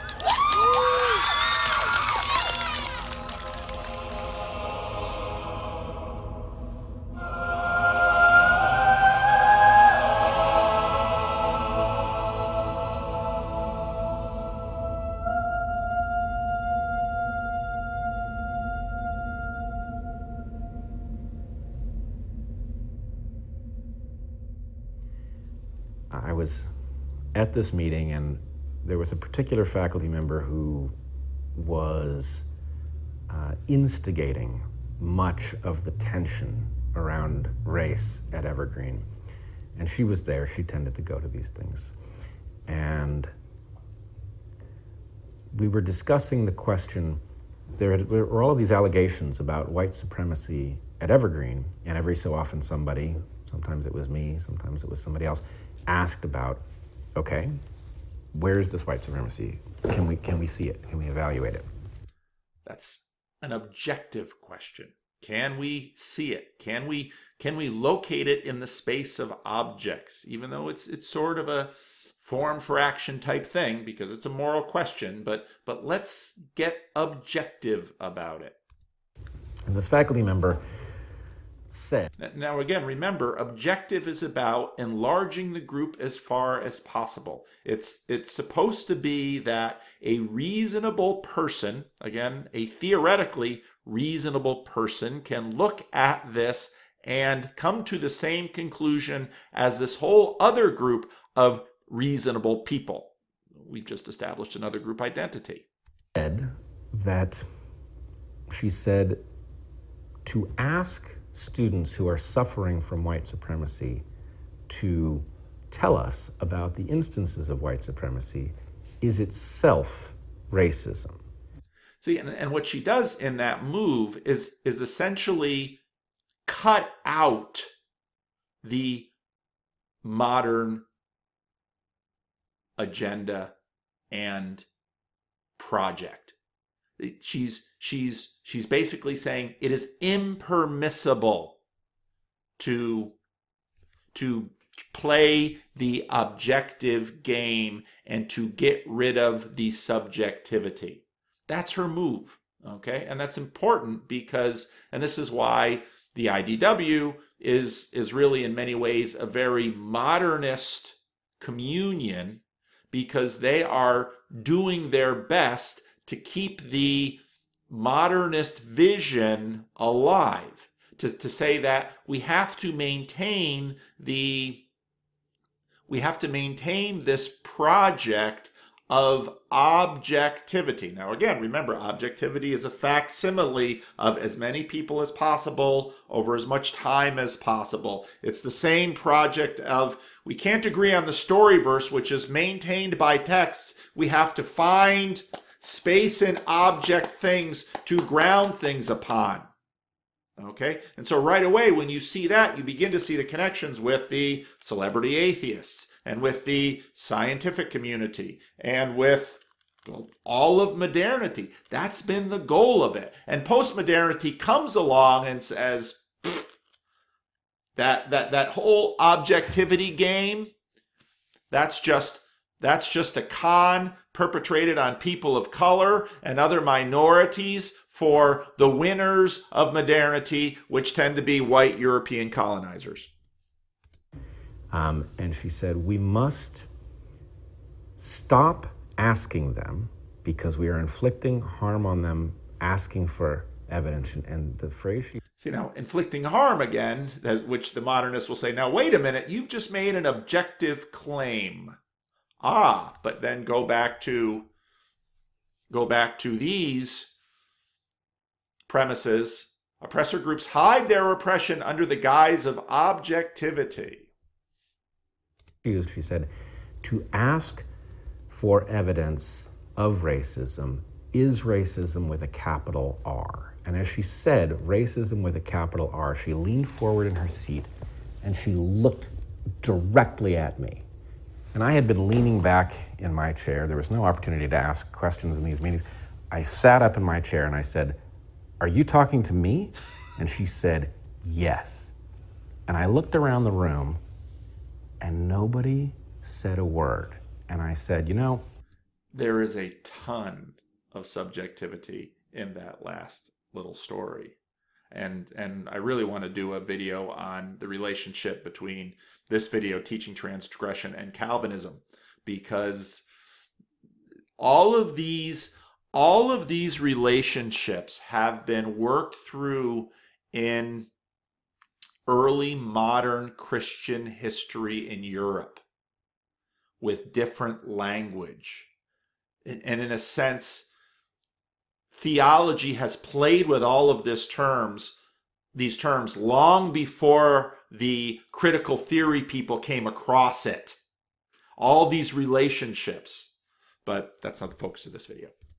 Speaker 6: I was at this meeting, and there was a particular faculty member who was instigating much of the tension around race at Evergreen. And she was there. She tended to go to these things. And we were discussing the question, there were all of these allegations about white supremacy at Evergreen, and every so often somebody, sometimes it was me, sometimes it was somebody else, asked about, okay, where's this white supremacy? Can we see it? Can we evaluate it?
Speaker 2: That's an objective question. Can we see it? Can we locate it in the space of objects, even though it's sort of a form for action type thing because it's a moral question, but let's get objective about it.
Speaker 6: And this faculty member said.
Speaker 2: Now again, remember, objective is about enlarging the group as far as possible. It's supposed to be that a reasonable person, again, a theoretically reasonable person, can look at this and come to the same conclusion as this whole other group of reasonable people. We've just established another group identity.
Speaker 6: She said to ask students who are suffering from white supremacy to tell us about the instances of white supremacy is itself racism.
Speaker 2: See, and what she does in that move is essentially cut out the modern agenda and project. She's basically saying it is impermissible to play the objective game and to get rid of the subjectivity. That's her move, okay? And that's important because, and this is why the IDW is really in many ways a very modernist communion, because they are doing their best to keep the modernist vision alive, to say that we have to maintain this project of objectivity. Now again, remember, objectivity is a facsimile of as many people as possible over as much time as possible. It's the same project of, we can't agree on the story verse, which is maintained by texts. We have to find space and object things to ground things upon. Okay? And so right away, when you see that, you begin to see the connections with the celebrity atheists and with the scientific community and with all of modernity. That's been the goal of it. And postmodernity comes along and says, that whole objectivity game, that's just a con perpetrated on people of color and other minorities for the winners of modernity, which tend to be white European colonizers.
Speaker 6: And she said, we must stop asking them because we are inflicting harm on them, asking for evidence. And the phrase she...
Speaker 2: See, now, inflicting harm again, which the modernists will say, now, wait a minute, you've just made an objective claim. But then go back to these premises. Oppressor groups hide their oppression under the guise of objectivity.
Speaker 6: She said, to ask for evidence of racism is racism with a capital R. And as she said, racism with a capital R, she leaned forward in her seat and she looked directly at me. And I had been leaning back in my chair. There was no opportunity to ask questions in these meetings. I sat up in my chair and I said, are you talking to me? And she said, yes. And I looked around the room and nobody said a word. And I said,
Speaker 2: there is a ton of subjectivity in that last little story. And I really want to do a video on the relationship between this video, Teaching Transgression, and Calvinism, because all of these relationships have been worked through in early modern Christian history in Europe with different language. And in a sense, theology has played with all of these terms long before the critical theory people came across it. All these relationships. But that's not the focus of this video.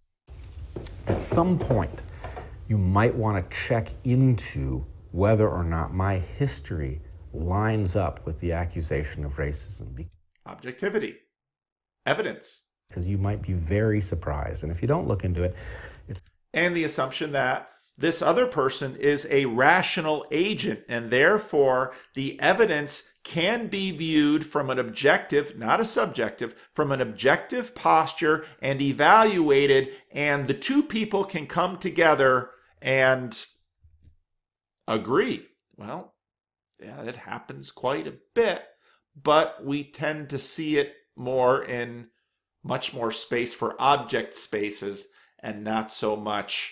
Speaker 6: at some point, you might want to check into whether or not my history lines up with the accusation of racism.
Speaker 2: Objectivity. Evidence.
Speaker 6: Because you might be very surprised. And if you don't look into it, it's...
Speaker 2: And the assumption that this other person is a rational agent, and therefore the evidence can be viewed from an objective, not a subjective, from an objective posture and evaluated, and the two people can come together and agree. Well, yeah, that happens quite a bit, but we tend to see it more in much more space for object spaces and not so much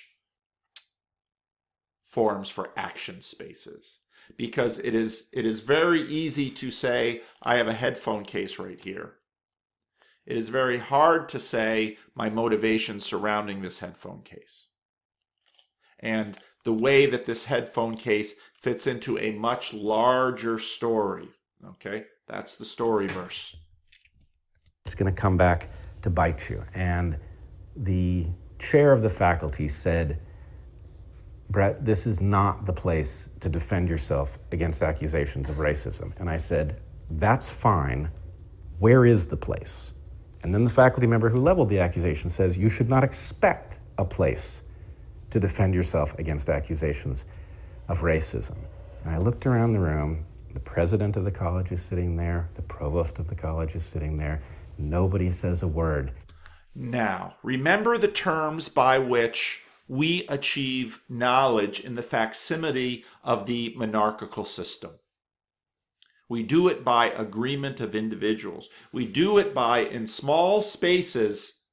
Speaker 2: forms for action spaces. Because it is very easy to say, I have a headphone case right here. It is very hard to say my motivation surrounding this headphone case. And the way that this headphone case fits into a much larger story. Okay, that's the story verse.
Speaker 6: It's going to come back to bite you. And the chair of the faculty said, Brett, this is not the place to defend yourself against accusations of racism. And I said, that's fine. Where is the place? And then the faculty member who leveled the accusation says, you should not expect a place to defend yourself against accusations of racism. And I looked around the room. The president of the college is sitting there. The provost of the college is sitting there. Nobody says a word.
Speaker 2: Now, remember the terms by which we achieve knowledge in the facsimile of the monarchical system. We do it by agreement of individuals. We do it by, in small spaces,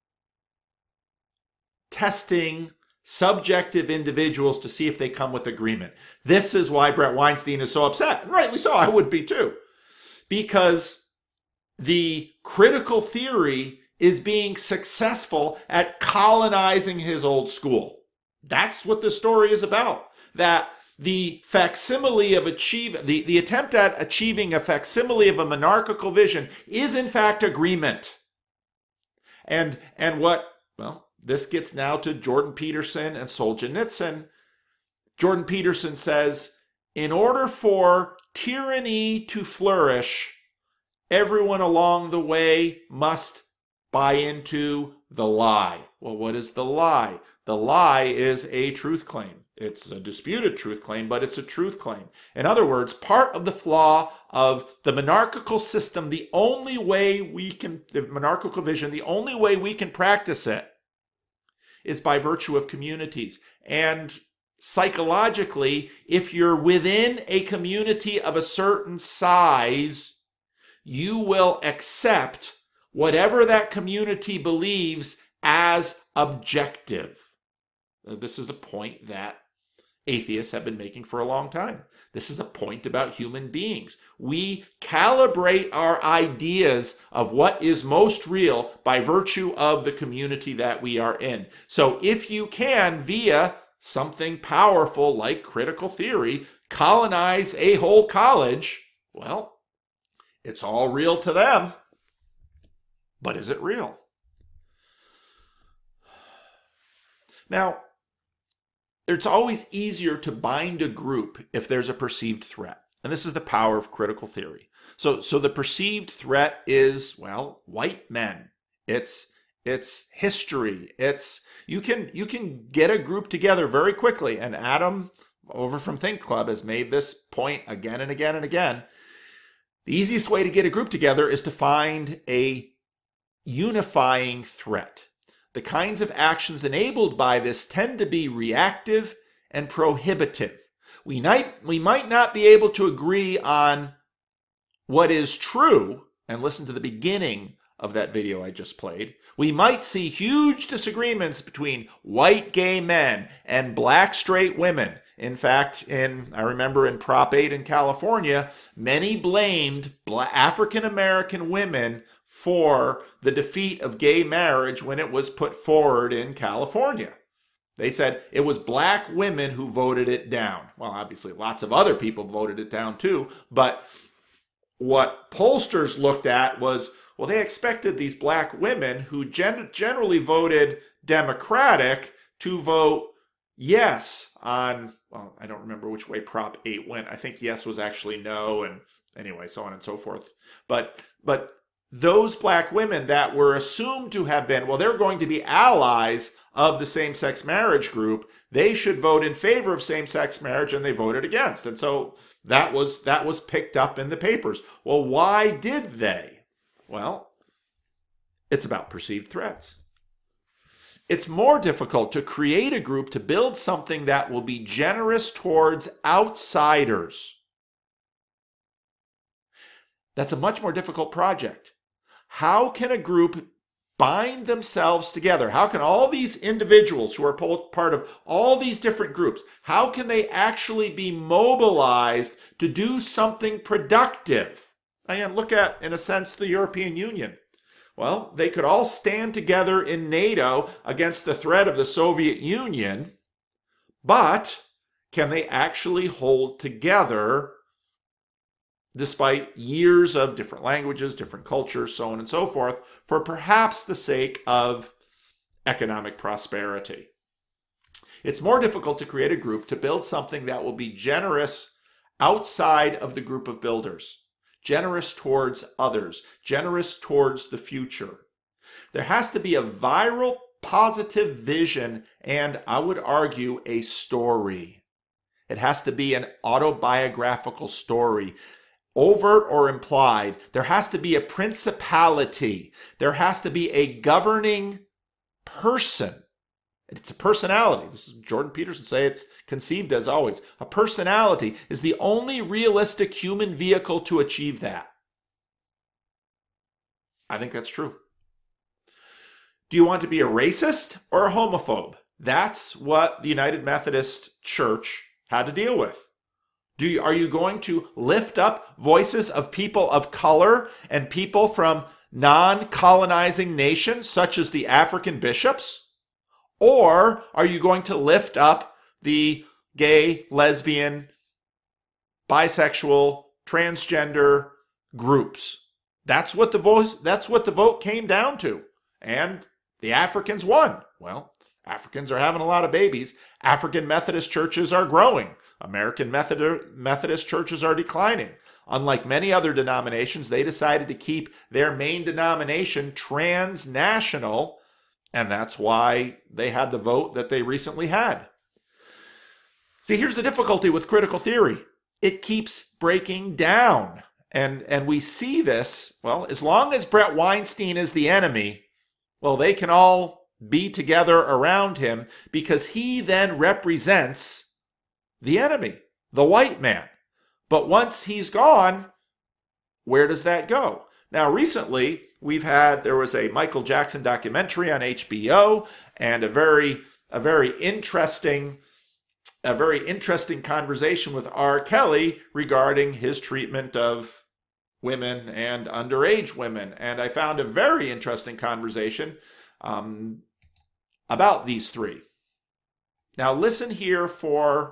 Speaker 2: testing subjective individuals to see if they come with agreement. This is why Bret Weinstein is so upset, and rightly so, I would be too. Because the critical theory is being successful at colonizing his old school. That's what the story is about. That the facsimile of the attempt at achieving a facsimile of a monarchical vision is in fact agreement. And what, well, this gets now to Jordan Peterson and Solzhenitsyn. Jordan Peterson says, in order for tyranny to flourish, everyone along the way must buy into the lie. Well, what is the lie? The lie is a truth claim. It's a disputed truth claim, but it's a truth claim. In other words, part of the flaw of the monarchical system, the monarchical vision, the only way we can practice it is by virtue of communities. And psychologically, if you're within a community of a certain size, you will accept whatever that community believes as objective. This is a point that atheists have been making for a long time. This is a point about human beings. We calibrate our ideas of what is most real by virtue of the community that we are in. So if you can, via something powerful like critical theory, colonize a whole college, well, it's all real to them. But is it real? Now, it's always easier to bind a group if there's a perceived threat. And this is the power of critical theory. So the perceived threat is, well, white men. It's history. You can get a group together very quickly. And Adam over from Think Club has made this point again and again and again. The easiest way to get a group together is to find a unifying threat. The kinds of actions enabled by this tend to be reactive and prohibitive. We might not be able to agree on what is true, and listen to the beginning of that video I just played. We might see huge disagreements between white gay men and black straight women. In fact, I remember in Prop 8 in California, many blamed African American women for the defeat of gay marriage when it was put forward in California. They said it was black women who voted it down. Well, obviously, lots of other people voted it down too, but what pollsters looked at was, well, they expected these black women who generally voted Democratic to vote yes on, well, I don't remember which way Prop 8 went. I think yes was actually no, and anyway, so on and so forth. But those black women that were assumed to have been, well, they're going to be allies of the same-sex marriage group, they should vote in favor of same-sex marriage, and they voted against. And so that was picked up in the papers. Well, why did they? Well, it's about perceived threats. It's more difficult to create a group to build something that will be generous towards outsiders. That's a much more difficult project. How can a group bind themselves together? How can all these individuals who are part of all these different groups, how can they actually be mobilized to do something productive? Again, look at, in a sense, the European Union. Well, they could all stand together in NATO against the threat of the Soviet Union, but can they actually hold together despite years of different languages, different cultures, so on and so forth, for perhaps the sake of economic prosperity? It's more difficult to create a group to build something that will be generous outside of the group of builders, generous towards others, generous towards the future. There has to be a viral, positive vision, and I would argue a story. It has to be an autobiographical story. Overt or implied, there has to be a principality. There has to be a governing person. It's a personality. This is Jordan Peterson say it's conceived as always. A personality is the only realistic human vehicle to achieve that. I think that's true. Do you want to be a racist or a homophobe? That's what the United Methodist Church had to deal with. Are you going to lift up voices of people of color and people from non-colonizing nations, such as the African bishops? Or are you going to lift up the gay, lesbian, bisexual, transgender groups? That's what the vote came down to. And the Africans won. Well, Africans are having a lot of babies. African Methodist churches are growing. American Methodist churches are declining. Unlike many other denominations, they decided to keep their main denomination transnational, and that's why they had the vote that they recently had. See, here's the difficulty with critical theory. It keeps breaking down. And we see this, well, as long as Brett Weinstein is the enemy, well, they can all be together around him because he then represents the enemy, the white man. But once he's gone, where does that go? Now, recently, there was a Michael Jackson documentary on HBO and a very interesting conversation with R. Kelly regarding his treatment of women and underage women. And I found a very interesting conversation about these three. Now, listen here for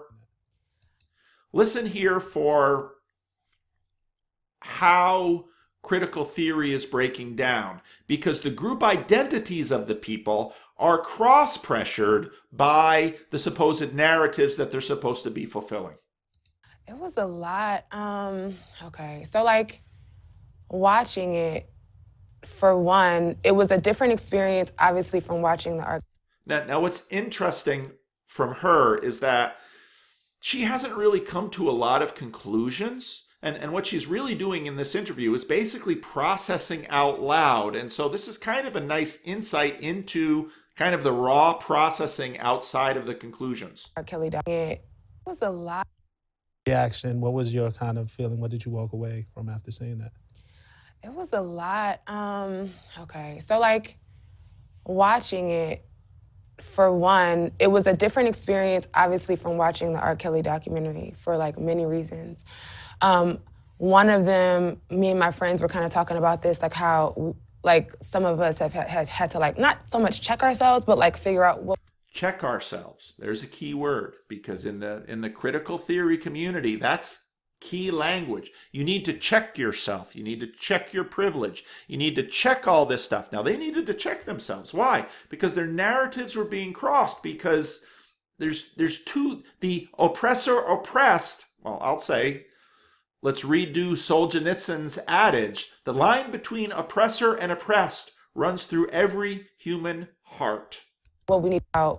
Speaker 2: how critical theory is breaking down, because the group identities of the people are cross-pressured by the supposed narratives that they're supposed to be fulfilling.
Speaker 7: It was a lot. Okay, so like watching it, for one, it was a different experience, obviously, from watching the art.
Speaker 2: Now, what's interesting from her is that she hasn't really come to a lot of conclusions. And what she's really doing in this interview is basically processing out loud. And so this is kind of a nice insight into kind of the raw processing outside of the conclusions.
Speaker 7: R. Kelly, it was a lot.
Speaker 8: Reaction, what was your kind of feeling? What did you walk away from after seeing that?
Speaker 7: It was a lot. Okay, so like watching it, for one, it was a different experience, obviously, from watching the R. Kelly documentary for like many reasons. One of them, me and my friends were kind of talking about this, like how, like some of us have had to like not so much check ourselves, but like figure out what.
Speaker 2: Check ourselves. There's a key word, because in the critical theory community, that's key language. You need to check yourself. You need to check your privilege. You need to check all this stuff. Now, they needed to check themselves. Why? Because their narratives were being crossed, because there's two, the oppressor oppressed. Well, I'll say, let's redo Solzhenitsyn's adage. The line between oppressor and oppressed runs through every human heart.
Speaker 7: What we need out.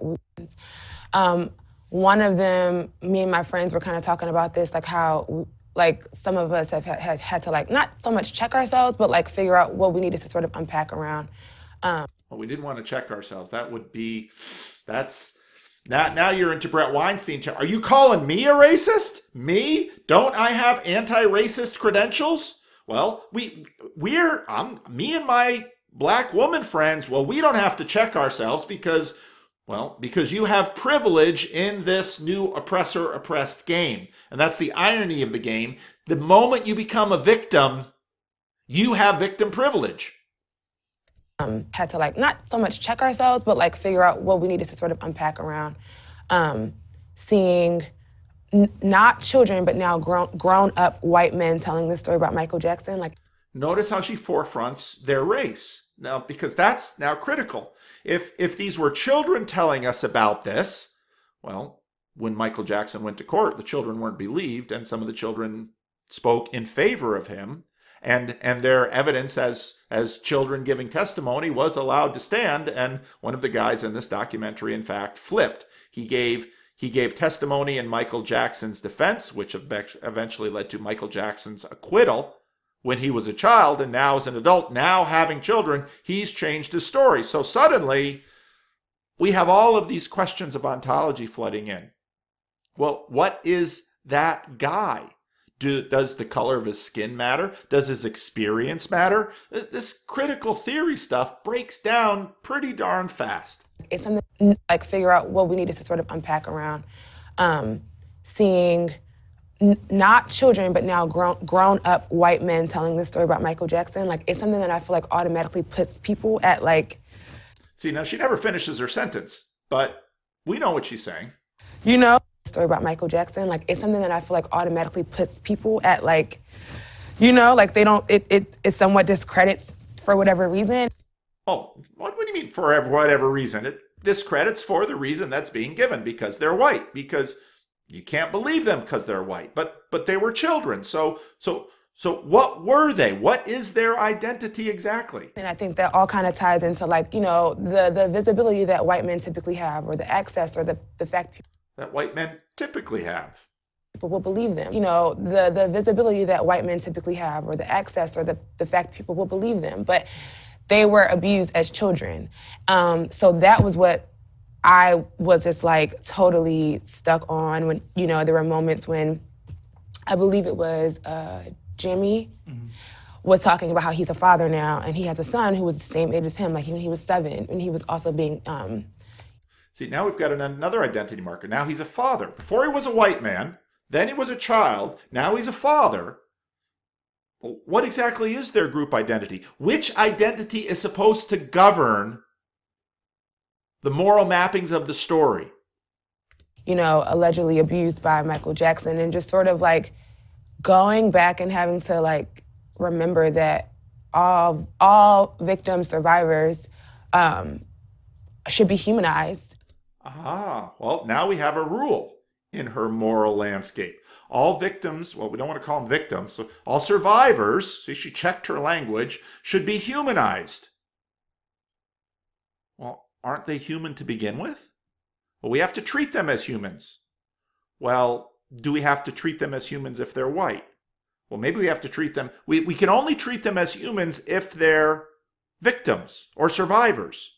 Speaker 7: One of them, me and my friends were kind of talking about this, like how, like some of us have had to, like, not so much check ourselves, but like figure out what we needed to sort of unpack around.
Speaker 2: Well, we didn't want to check ourselves. Now you're into Brett Weinstein. Are you calling me a racist? Me? Don't I have anti-racist credentials? Well, me and my black woman friends, well, we don't have to check ourselves because you have privilege in this new oppressor-oppressed game. And that's the irony of the game. The moment you become a victim, you have victim privilege.
Speaker 7: Had to, like, not so much check ourselves, but like figure out what we needed to sort of unpack around seeing not children, but now grown up white men telling this story about Michael Jackson. Like,
Speaker 2: notice how she forefronts their race now, because that's now critical. If these were children telling us about this, well, when Michael Jackson went to court, the children weren't believed, and some of the children spoke in favor of him. And their evidence as children giving testimony was allowed to stand. And one of the guys in this documentary, in fact, flipped. He gave testimony in Michael Jackson's defense, which eventually led to Michael Jackson's acquittal when he was a child. And now as an adult, now having children, he's changed his story. So suddenly we have all of these questions of ontology flooding in. Well, what is that guy? Does the color of his skin matter? Does his experience matter? This critical theory stuff breaks down pretty darn fast.
Speaker 7: It's something like figure out what we needed to sort of unpack around seeing not children, but now grown up white men telling this story about Michael Jackson. Like, it's something that I feel like automatically puts people at, like...
Speaker 2: See, now she never finishes her sentence, but we know what she's saying.
Speaker 7: You know? Story about Michael Jackson, like, it's something that I feel like automatically puts people at, like, you know, like they don't, it somewhat discredits for whatever reason.
Speaker 2: Oh, what do you mean for whatever reason? It discredits for the reason that's being given, because they're white, because you can't believe them because they're white, but they were children. So what were they? What is their identity exactly?
Speaker 7: And I think that all kind of ties into, like, you know, the visibility that white men typically have, or the access, or the fact
Speaker 2: that white men typically have.
Speaker 7: People will believe them. You know, the visibility that white men typically have, or the access, or the fact people will believe them. But they were abused as children. So that was what I was just, like, totally stuck on when, you know, there were moments when I believe it was Jimmy was talking about how he's a father now, and he has a son who was the same age as him, like when he was 7, and he was also being...
Speaker 2: See, now we've got another identity marker. Now he's a father. Before he was a white man, then he was a child, now he's a father. What exactly is their group identity? Which identity is supposed to govern the moral mappings of the story?
Speaker 7: You know, allegedly abused by Michael Jackson, and just sort of, like, going back and having to, like, remember that all victims, survivors, should be humanized.
Speaker 2: Well, now we have a rule in her moral landscape. All victims, well, we don't want to call them victims, so all survivors, see, she checked her language, should be humanized. Well, aren't they human to begin with? Well, we have to treat them as humans. Well, do we have to treat them as humans if they're white? Well, maybe we have to treat them, we can only treat them as humans if they're victims or survivors.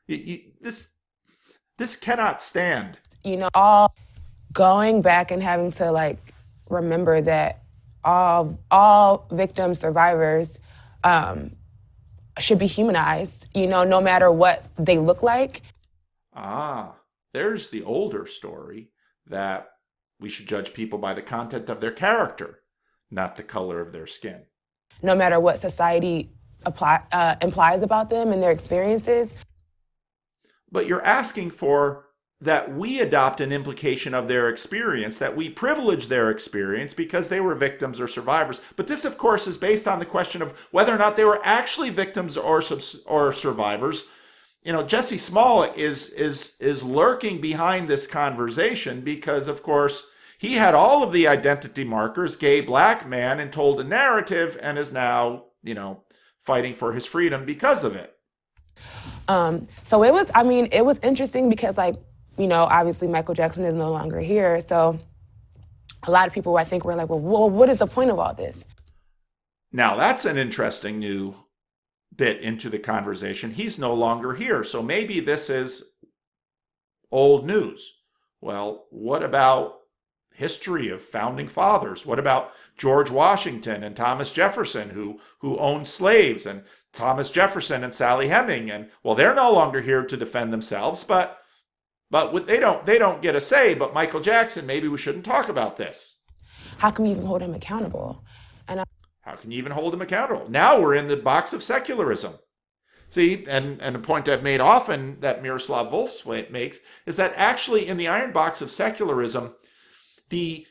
Speaker 2: This cannot stand.
Speaker 7: You know, all going back and having to, like, remember that all victims, survivors should be humanized, you know, no matter what they look like.
Speaker 2: There's the older story that we should judge people by the content of their character, not the color of their skin.
Speaker 7: No matter what society implies about them and their experiences.
Speaker 2: But you're asking for that we adopt an implication of their experience, that we privilege their experience because they were victims or survivors. But this, of course, is based on the question of whether or not they were actually victims or survivors. You know, Jussie Smollett is lurking behind this conversation because, of course, he had all of the identity markers, gay black man, and told a narrative, and is now, you know, fighting for his freedom because of it.
Speaker 7: So it was interesting because, like, you know, obviously Michael Jackson is no longer here. So a lot of people, I think, were like, well, what is the point of all this?
Speaker 2: Now, that's an interesting new bit into the conversation. He's no longer here. So maybe this is old news. Well, what about history of founding fathers? What about George Washington and Thomas Jefferson, who owned slaves, and Thomas Jefferson and Sally Heming? And, well, they're no longer here to defend themselves, but they don't get a say. But Michael Jackson, maybe we shouldn't talk about this.
Speaker 7: How can we even hold him accountable?
Speaker 2: How can you even hold him accountable? Now we're in the box of secularism. See, and a point I've made often that Miroslav Volf makes is that actually in the iron box of secularism, the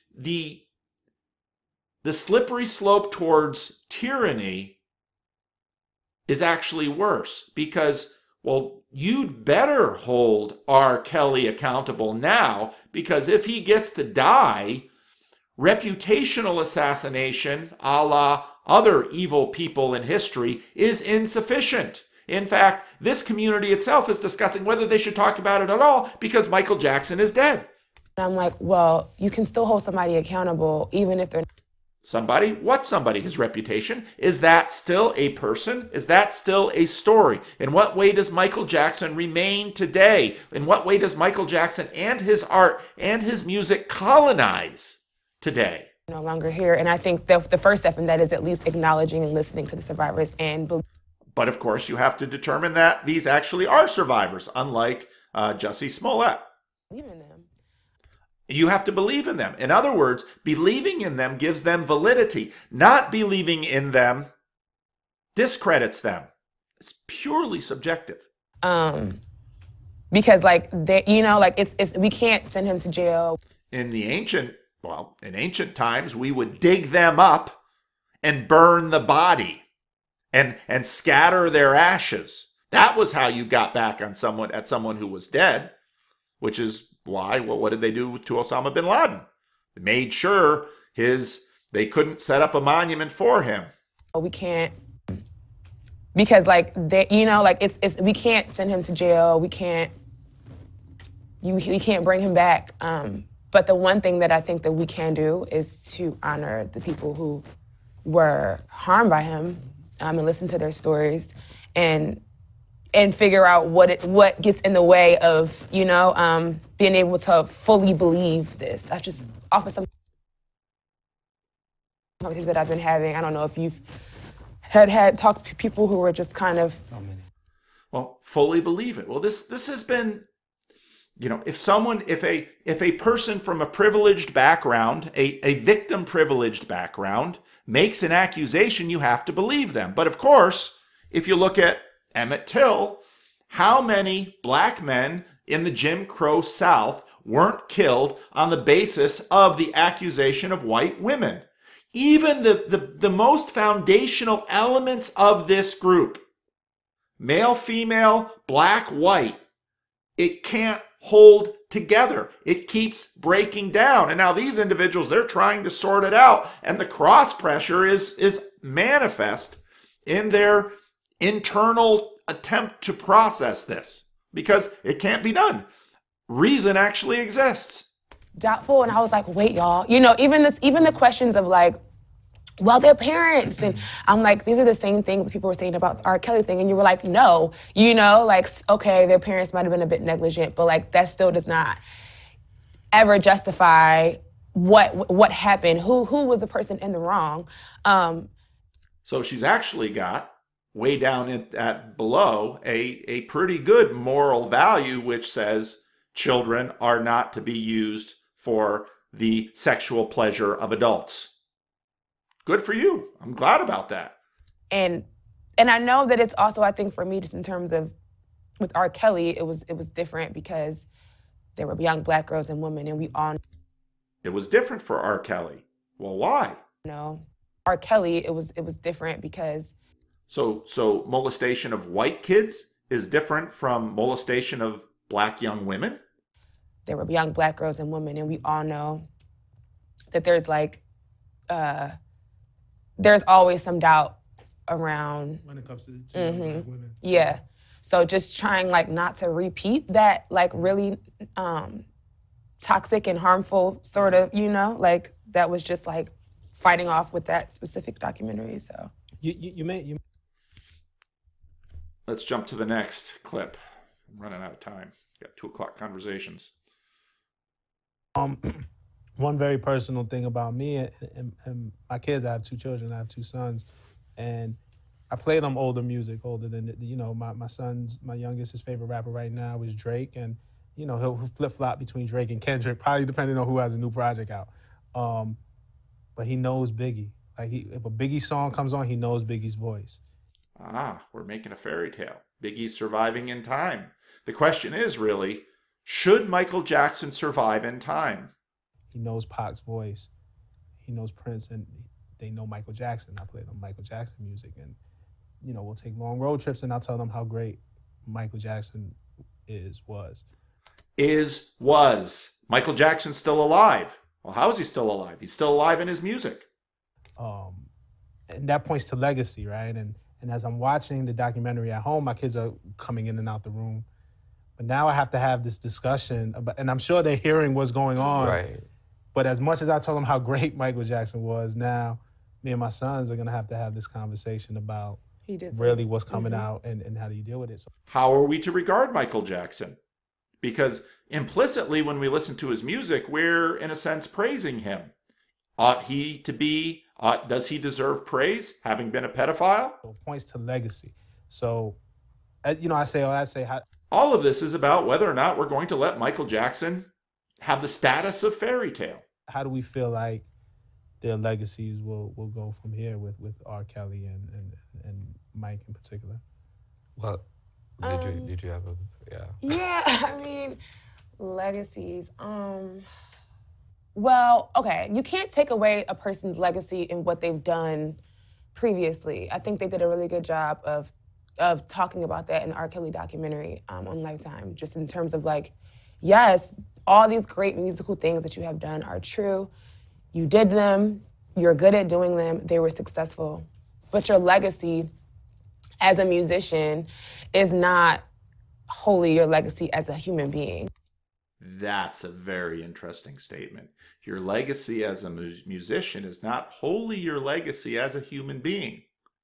Speaker 2: slippery slope towards tyranny is actually worse because, well, you'd better hold R. Kelly accountable now, because if he gets to die, reputational assassination, a la other evil people in history, is insufficient. In fact, this community itself is discussing whether they should talk about it at all because Michael Jackson is dead.
Speaker 7: I'm like, well, you can still hold somebody accountable even if they're...
Speaker 2: Somebody? What somebody? His reputation? Is that still a person? Is that still a story? In what way does Michael Jackson remain today? In what way does Michael Jackson and his art and his music colonize today?
Speaker 7: No longer here. And I think the first step in that is at least acknowledging and listening to the survivors and...
Speaker 2: But of course, you have to determine that these actually are survivors, unlike Jussie Smollett.
Speaker 7: Believe in them.
Speaker 2: You have to believe in them. In other words, believing in them gives them validity. Not believing in them discredits them. It's purely subjective.
Speaker 7: Because, like, they, you know, like it's we can't send him to jail.
Speaker 2: In ancient times, we would dig them up and burn the body and scatter their ashes. That was how you got back on someone who was dead, which is why, well, what did they do to Osama bin Laden? They made sure they couldn't set up a monument for him.
Speaker 7: We can't, because, like, they, you know, like it's we can't send him to jail. We can't bring him back. But the one thing that I think that we can do is to honor the people who were harmed by him, and listen to their stories, and figure out what gets in the way of, you know, being able to fully believe this. That's just off of some conversations that I've been having. I don't know if you've had talks to people who were just kind of...
Speaker 3: So many.
Speaker 2: Well, fully believe it. Well, this has been, you know, if a person from a privileged background, a victim privileged background, makes an accusation, you have to believe them. But of course, if you look at Emmett Till, how many black men in the Jim Crow South weren't killed on the basis of the accusation of white women? Even the most foundational elements of this group, male, female, black, white, it can't hold together. It keeps breaking down. And now these individuals, they're trying to sort it out. And the cross pressure is manifest in their internal attempt to process this, because it can't be done. Reason actually exists.
Speaker 7: Doubtful, and I was like, wait, y'all. You know, even the questions of, like, well, their parents, and I'm like, these are the same things people were saying about the R. Kelly thing, and you were like, no, you know, like, okay, their parents might have been a bit negligent, but, like, that still does not ever justify what happened, who was the person in the wrong.
Speaker 2: So she's actually got way down at below a pretty good moral value, which says children are not to be used for the sexual pleasure of adults. Good for you. I'm glad about that.
Speaker 7: And I know that it's also, I think for me, just in terms of with R. Kelly, it was different because There were young Black girls and women, and we all
Speaker 2: It was different for R. Kelly. Well, why?
Speaker 7: know R. Kelly, it was different because
Speaker 2: So molestation of white kids is different from molestation of Black young women?
Speaker 7: there were young Black girls and women, and we all know that there's like there's always some doubt around
Speaker 8: When it comes to
Speaker 7: Mhm.
Speaker 8: Black women.
Speaker 7: yeah. So just trying like not to repeat that like really toxic and harmful sort of, like that was just like fighting off with that specific documentary. So
Speaker 8: You
Speaker 2: Let's jump to the next clip. I'm running out of time. Got 2:00 conversations.
Speaker 8: One very personal thing about me and my kids, I have 2 children, I have 2 sons, and I play them older music, older than, my youngest, his favorite rapper right now is Drake, and, he'll flip-flop between Drake and Kendrick, probably depending on who has a new project out. But he knows Biggie. Like, if a Biggie song comes on, he knows Biggie's voice.
Speaker 2: We're making a fairy tale. Biggie's surviving in time. The question is really, should Michael Jackson survive in time?
Speaker 8: He knows Pac's voice. He knows Prince, and they know Michael Jackson. I play them Michael Jackson music, and, we'll take long road trips, and I'll tell them how great Michael Jackson was.
Speaker 2: Was. Michael Jackson still alive? Well, how is he still alive? He's still alive in his music.
Speaker 8: And that points to legacy, right? And as I'm watching the documentary at home, my kids are coming in and out the room. But now I have to have this discussion about, and I'm sure they're hearing what's going on.
Speaker 9: Right.
Speaker 8: But as much as I told them how great Michael Jackson was, now me and my sons are gonna have to have this conversation about really what's coming out and how do you deal with it. So,
Speaker 2: How are we to regard Michael Jackson? Because implicitly, when we listen to his music, we're, in a sense, praising him. Does he deserve praise, having been a pedophile?
Speaker 8: it points to legacy. So, I say, how,
Speaker 2: All of this is about whether or not we're going to let Michael Jackson have the status of fairy tale.
Speaker 8: how do we feel like their legacies will go from here with R. Kelly and Mike in particular?
Speaker 9: Well, did you have a
Speaker 7: yeah, I mean, legacies. Well, okay, you can't take away a person's legacy in what they've done previously. I think they did a really good job of talking about that in the R. Kelly documentary on Lifetime, just in terms of like, yes, all these great musical things that you have done are true. You did them, you're good at doing them, they were successful. But your legacy as a musician is not wholly your legacy as a human being.
Speaker 2: That's a very interesting statement. Your legacy as a musician is not wholly your legacy as a human being.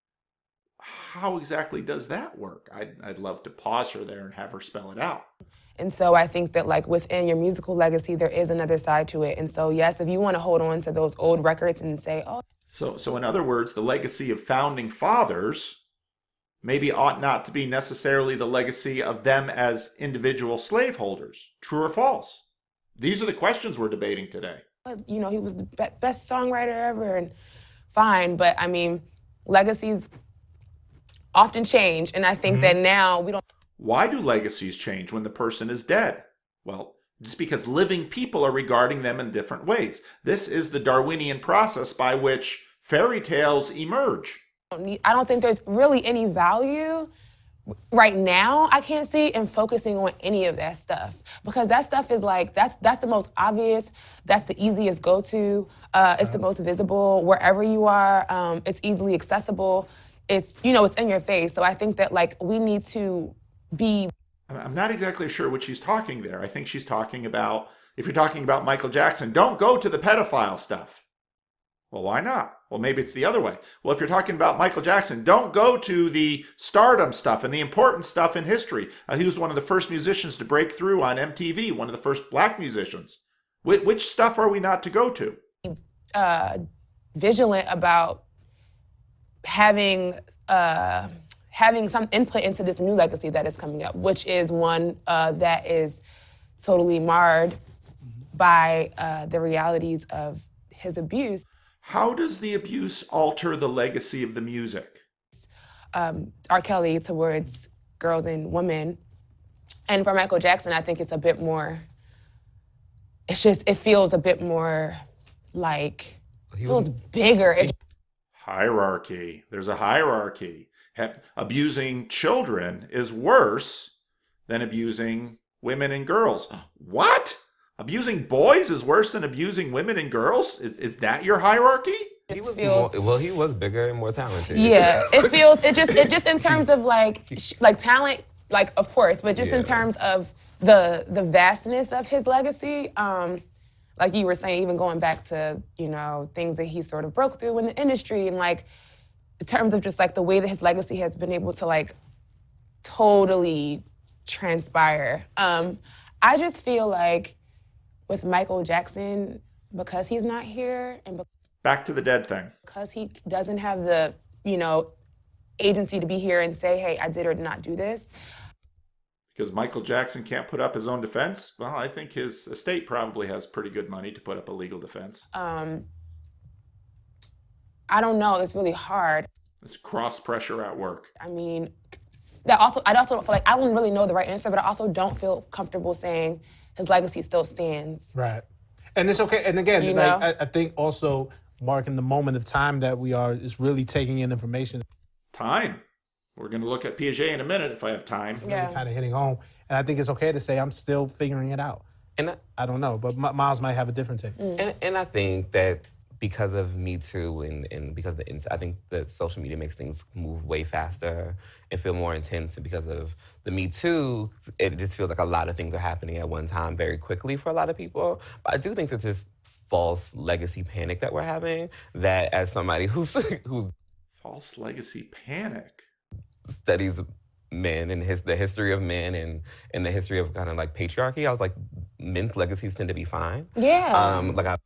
Speaker 2: How exactly does that work? I'd love to pause her there and have her spell it out.
Speaker 7: And so I think that like within your musical legacy, there is another side to it. And so yes, if you want to hold on to those old records and say, oh.
Speaker 2: So in other words, the legacy of founding fathers maybe ought not to be necessarily the legacy of them as individual slaveholders. True or false? These are the questions we're debating today.
Speaker 7: He was the best songwriter ever, and fine. But I mean, legacies often change. And I think that now we don't.
Speaker 2: Why do legacies change when the person is dead? Well, just because living people are regarding them in different ways. This is the Darwinian process by which fairy tales emerge.
Speaker 7: I don't think there's really any value right now, I can't see, in focusing on any of that stuff. Because that stuff is like, that's the most obvious, that's the easiest go-to, it's the most visible wherever you are, it's easily accessible, it's in your face. So I think that like we need to be...
Speaker 2: I'm not exactly sure what she's talking there. I think she's talking about, if you're talking about Michael Jackson, don't go to the pedophile stuff. Well, why not? Well, maybe it's the other way. Well, if you're talking about Michael Jackson, don't go to the stardom stuff and the important stuff in history. He was one of the first musicians to break through on MTV, one of the first black musicians. Which stuff are we not to go to?
Speaker 7: Vigilant about having some input into this new legacy that is coming up, which is one that is totally marred by the realities of his abuse.
Speaker 2: How does the abuse alter the legacy of the music?
Speaker 7: R. Kelly towards girls and women. And for Michael Jackson, I think it's a bit more it's just, it feels a bit more like, it feels bigger.
Speaker 2: Hierarchy. There's a hierarchy. Abusing children is worse than abusing women and girls. What? Abusing boys is worse than abusing women and girls? Is that your hierarchy?
Speaker 9: He was bigger and more talented.
Speaker 7: Yeah, it just in terms of like talent, like of course, but just in terms of the vastness of his legacy, like you were saying, even going back to, you know, things that he sort of broke through in the industry, and like in terms of just like the way that his legacy has been able to like totally transpire. I just feel like with Michael Jackson, because he's not here and
Speaker 2: back to the dead thing,
Speaker 7: because he doesn't have the, you know, agency to be here and say, hey, I did or did not do this.
Speaker 2: Because Michael Jackson can't put up his own defense? Well, I think his estate probably has pretty good money to put up a legal defense.
Speaker 7: I don't know. It's really hard.
Speaker 2: It's cross pressure at work.
Speaker 7: I mean, I also don't feel like, I don't really know the right answer, but I also don't feel comfortable saying his legacy still stands.
Speaker 8: Right. And it's okay. And again,
Speaker 7: You
Speaker 8: like,
Speaker 7: know?
Speaker 8: I think also marking the moment of time that we are is really taking in information.
Speaker 2: Time. We're going to look at Piaget in a minute if I have time.
Speaker 7: Yeah.
Speaker 8: Really kind of hitting home. And I think it's okay to say I'm still figuring it out.
Speaker 9: And
Speaker 8: I don't know, but Miles might have a different take.
Speaker 9: And I think that because of Me Too and because of I think that social media makes things move way faster and feel more intense. And because of the Me Too, it just feels like a lot of things are happening at one time very quickly for a lot of people. But I do think that this false legacy panic that we're having, that as somebody who's
Speaker 2: false legacy panic
Speaker 9: studies men and the history of men and the history of kind of like patriarchy, I was like, men's legacies tend to be fine.
Speaker 7: Yeah.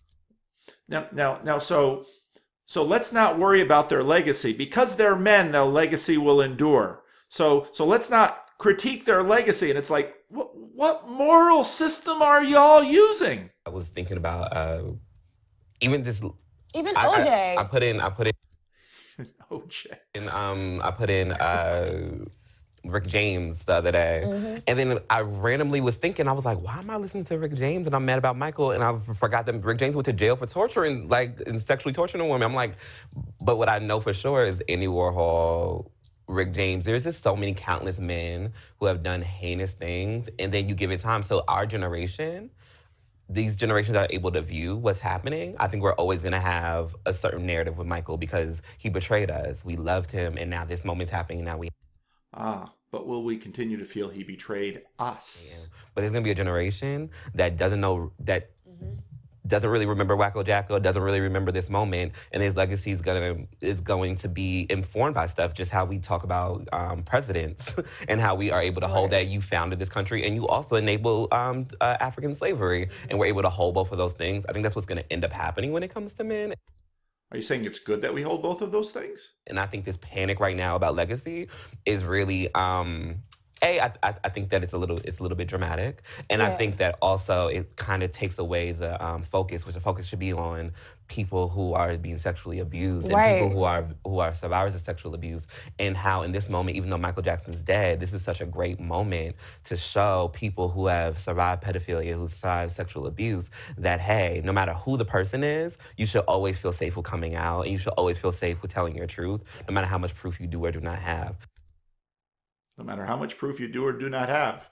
Speaker 2: Now, so let's not worry about their legacy. Because they're men, their legacy will endure. So let's not critique their legacy. And it's like, what moral system are y'all using?
Speaker 9: I was thinking about even
Speaker 7: OJ.
Speaker 9: I put in
Speaker 2: OJ.
Speaker 9: And I put in Rick James the other day. And then I randomly was thinking, I was like, why am I listening to Rick James and I'm mad about Michael? And I forgot that Rick James went to jail for torturing, and sexually torturing a woman. I'm like, but what I know for sure is Andy Warhol, Rick James, there's just so many countless men who have done heinous things, and then you give it time. So our generation, these generations are able to view what's happening. I think we're always gonna have a certain narrative with Michael because he betrayed us. We loved him, and now this moment's happening, and now we...
Speaker 2: But will we continue to feel he betrayed us?
Speaker 9: Yeah. But there's gonna be a generation that doesn't know, that doesn't really remember Wacko Jacko, doesn't really remember this moment, and his legacy is going to be informed by stuff, just how we talk about presidents and how we are able to hold that you founded this country and you also enable African slavery, and we're able to hold both of those things. I think that's what's gonna end up happening when it comes to men.
Speaker 2: Are you saying it's good that we hold both of those things?
Speaker 9: And I think this panic right now about legacy is really, I think that it's a little bit dramatic, and I think that also it kind of takes away the focus, which the focus should be on people who are being sexually abused and people who are survivors of sexual abuse, and how in this moment, even though Michael Jackson's dead, this is such a great moment to show people who have survived pedophilia, who survived sexual abuse, that hey, no matter who the person is, you should always feel safe with coming out, and you should always feel safe with telling your truth, no matter how much proof you do or do not have.
Speaker 2: No matter how much proof you do or do not have.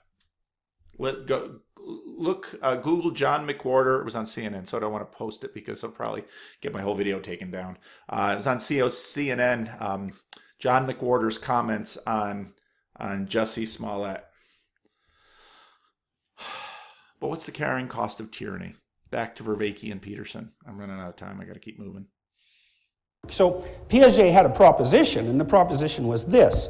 Speaker 2: Google John McWhorter. It was on CNN, so I don't want to post it because I'll probably get my whole video taken down. It was on CNN. John McWhorter's comments on Jussie Smollett. But what's the carrying cost of tyranny? Back to Vervaeke and Peterson. I'm running out of time. I got to keep moving.
Speaker 10: So Piaget had a proposition, and the proposition was this.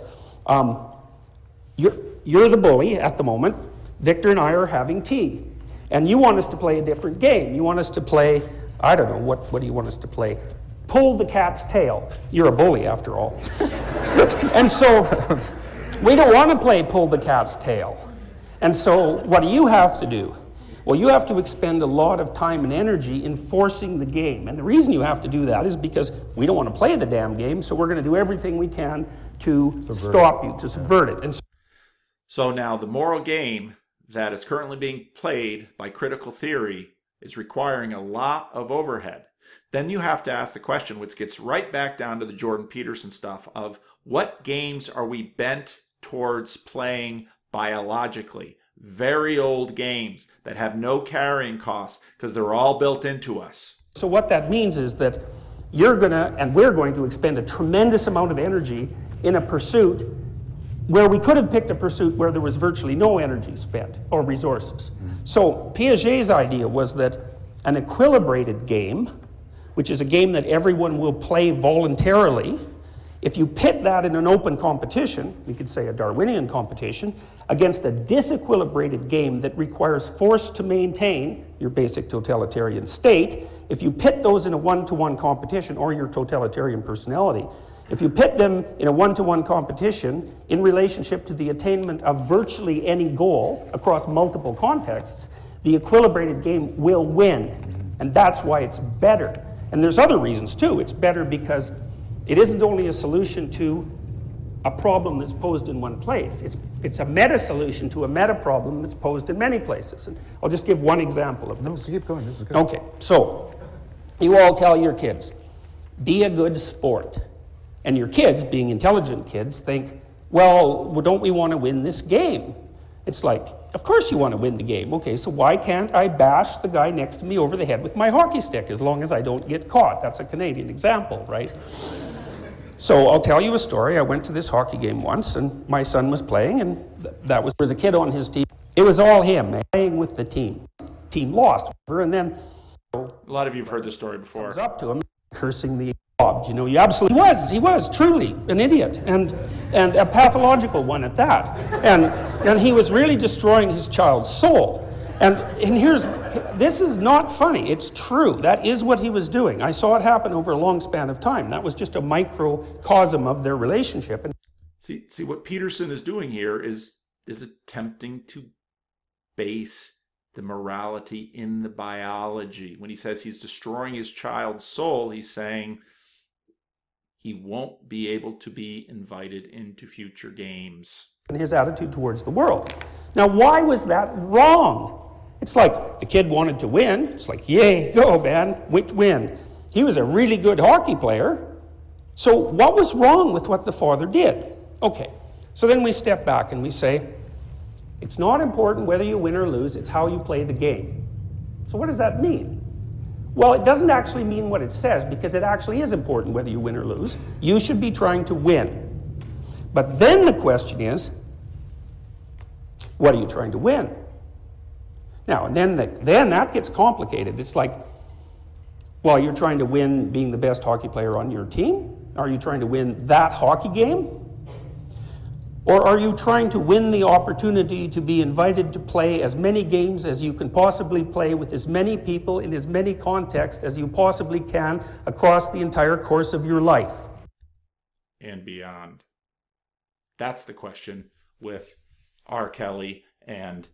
Speaker 10: You're the bully at the moment. Victor and I are having tea. And you want us to play a different game. You want us to play, I don't know, what do you want us to play? Pull the cat's tail. You're a bully, after all. And so we don't want to play pull the cat's tail. And so what do you have to do? Well, you have to expend a lot of time and energy in forcing the game. And the reason you have to do that is because we don't want to play the damn game, so we're going to do everything we can to stop you, to subvert it. And
Speaker 2: so now the moral game that is currently being played by critical theory is requiring a lot of overhead. Then you have to ask the question, which gets right back down to the Jordan Peterson stuff of what games are we bent towards playing biologically? Very old games that have no carrying costs because they're all built into us.
Speaker 10: So what that means is that you're going to, and we're going to expend a tremendous amount of energy in a pursuit where we could have picked a pursuit where there was virtually no energy spent or resources. So Piaget's idea was that an equilibrated game, which is a game that everyone will play voluntarily, if you pit that in an open competition, we could say a Darwinian competition, against a disequilibrated game that requires force to maintain your basic totalitarian state, if you pit those in a one-to-one competition, or your totalitarian personality, if you pit them in a one-to-one competition in relationship to the attainment of virtually any goal across multiple contexts, the equilibrated game will win. And that's why it's better. And there's other reasons too. It's better because it isn't only a solution to a problem that's posed in one place. It's a meta solution to a meta problem that's posed in many places. And I'll just give one example of this.
Speaker 11: No, keep going. This is good.
Speaker 10: Okay, so you all tell your kids, be a good sport. And your kids, being intelligent kids, think, well, don't we want to win this game? It's like, of course you want to win the game. Okay, so why can't I bash the guy next to me over the head with my hockey stick as long as I don't get caught? That's a Canadian example, right? So I'll tell you a story. I went to this hockey game once, and my son was playing, and there was a kid on his team. It was all him, playing with the team. Team lost, and then
Speaker 2: a lot of you have heard this story before.
Speaker 10: I was up to him, cursing the you know, he was truly an idiot, and a pathological one at that. And he was really destroying his child's soul. And this is not funny, it's true. That is what he was doing. I saw it happen over a long span of time. That was just a microcosm of their relationship. And
Speaker 2: see what Peterson is doing here is attempting to base the morality in the biology. When he says he's destroying his child's soul, he's saying he won't be able to be invited into future games.
Speaker 10: And his attitude towards the world. Now, why was that wrong? It's like the kid wanted to win. It's like, yay, go, man, win. He was a really good hockey player. So what was wrong with what the father did? Okay, so then we step back and we say, it's not important whether you win or lose, it's how you play the game. So what does that mean? Well, it doesn't actually mean what it says, because it actually is important whether you win or lose. You should be trying to win. But then the question is, what are you trying to win? Now, and then that gets complicated. It's like, well, you're trying to win being the best hockey player on your team? Are you trying to win that hockey game? Or are you trying to win the opportunity to be invited to play as many games as you can possibly play with as many people in as many contexts as you possibly can across the entire course of your life?
Speaker 2: And beyond. That's the question with R. Kelly and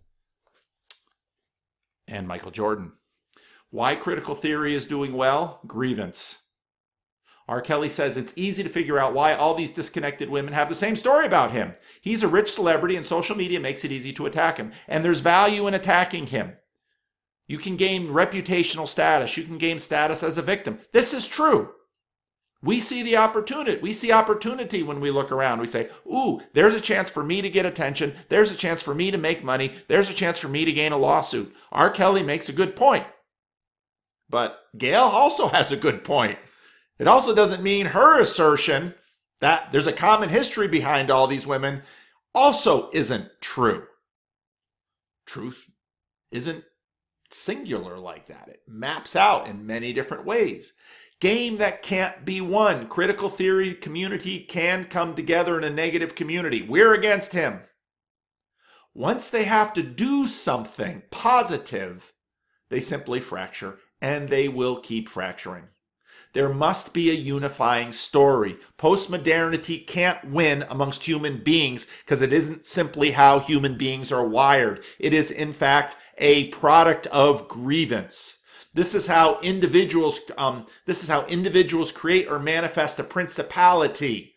Speaker 2: Michael Jordan. Why critical theory is doing well? Grievance. R. Kelly says it's easy to figure out why all these disconnected women have the same story about him. He's a rich celebrity and social media makes it easy to attack him. And there's value in attacking him. You can gain reputational status. You can gain status as a victim. This is true. We see the opportunity. We see opportunity when we look around. We say, ooh, there's a chance for me to get attention. There's a chance for me to make money. There's a chance for me to gain a lawsuit. R. Kelly makes a good point. But Gail also has a good point. It also doesn't mean her assertion that there's a common history behind all these women also isn't true. Truth isn't singular like that. It maps out in many different ways. Game that can't be won. Critical theory community can come together in a negative community. We're against him. Once they have to do something positive, they simply fracture, and they will keep fracturing. There must be a unifying story. Postmodernity can't win amongst human beings because it isn't simply how human beings are wired. It is, in fact, a product of grievance. This is how individuals create or manifest a principality.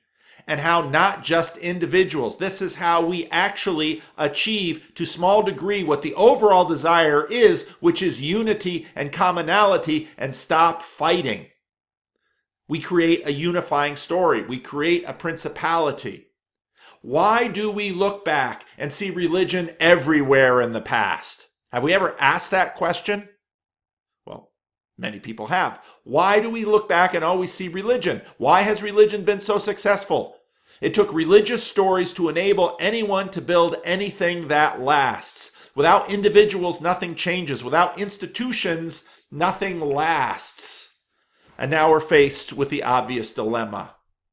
Speaker 2: and how not just individuals. This is how we actually achieve to small degree what the overall desire is, which is unity and commonality, and stop fighting. We create a unifying story. We create a principality. Why do we look back and see religion everywhere in the past? Have we ever asked that question? Well, many people have. Why do we look back and always see religion? Why has religion been so successful? It took religious stories to enable anyone to build anything that lasts. Without individuals, nothing changes. Without institutions, nothing lasts. And now we're faced with the obvious dilemma.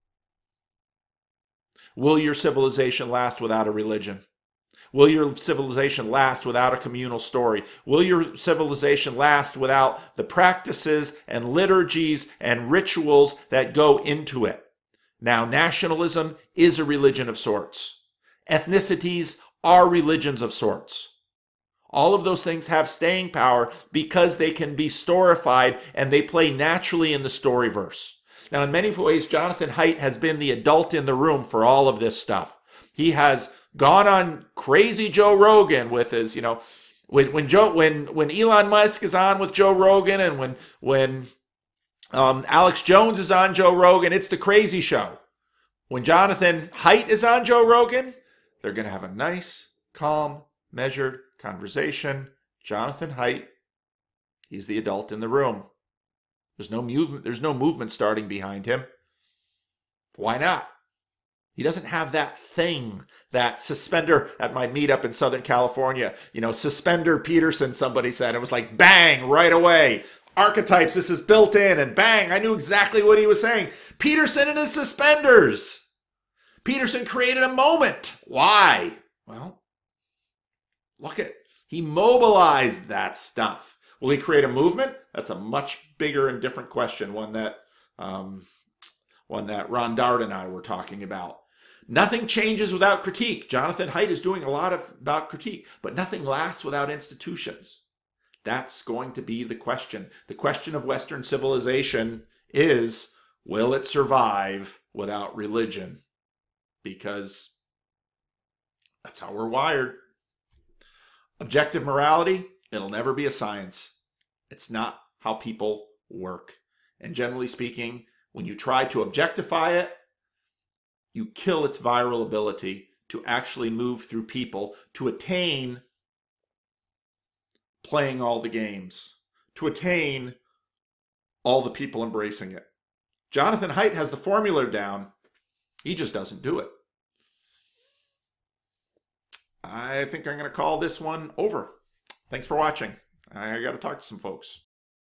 Speaker 2: Will your civilization last without a religion? Will your civilization last without a communal story? Will your civilization last without the practices and liturgies and rituals that go into it? Now, nationalism is a religion of sorts. Ethnicities are religions of sorts. All of those things have staying power because they can be storified and they play naturally in the storyverse. Now, in many ways, Jonathan Haidt has been the adult in the room for all of this stuff. He has gone on crazy Joe Rogan with his, when Elon Musk is on with Joe Rogan and when Alex Jones is on Joe Rogan, it's the crazy show. When Jonathan Haidt is on Joe Rogan, they're going to have a nice, calm, measured conversation. Jonathan Haidt, he's the adult in the room. There's no movement starting behind him. Why not? He doesn't have that thing, that suspender at my meetup in Southern California. Suspender Peterson, somebody said. It was like, bang, right away. Archetypes, this is built in, and bang, I knew exactly what he was saying. Peterson and his suspenders. Peterson created a moment. Why? Well, look at, he mobilized that stuff. Will he create a movement? That's a much bigger and different question, one that Ron Dart and I were talking about. Nothing changes without critique. Jonathan Haidt is doing a lot about critique, but nothing lasts without institutions. That's going to be the question. The question of Western civilization is, will it survive without religion? Because that's how we're wired. Objective morality, it'll never be a science. It's not how people work. And generally speaking, when you try to objectify it, you kill its viral ability to actually move through people, to attain playing all the games, to attain all the people embracing it. Jonathan Haidt has the formula down. He just doesn't do it. I think I'm going to call this one over. Thanks for watching. I got to talk to some folks.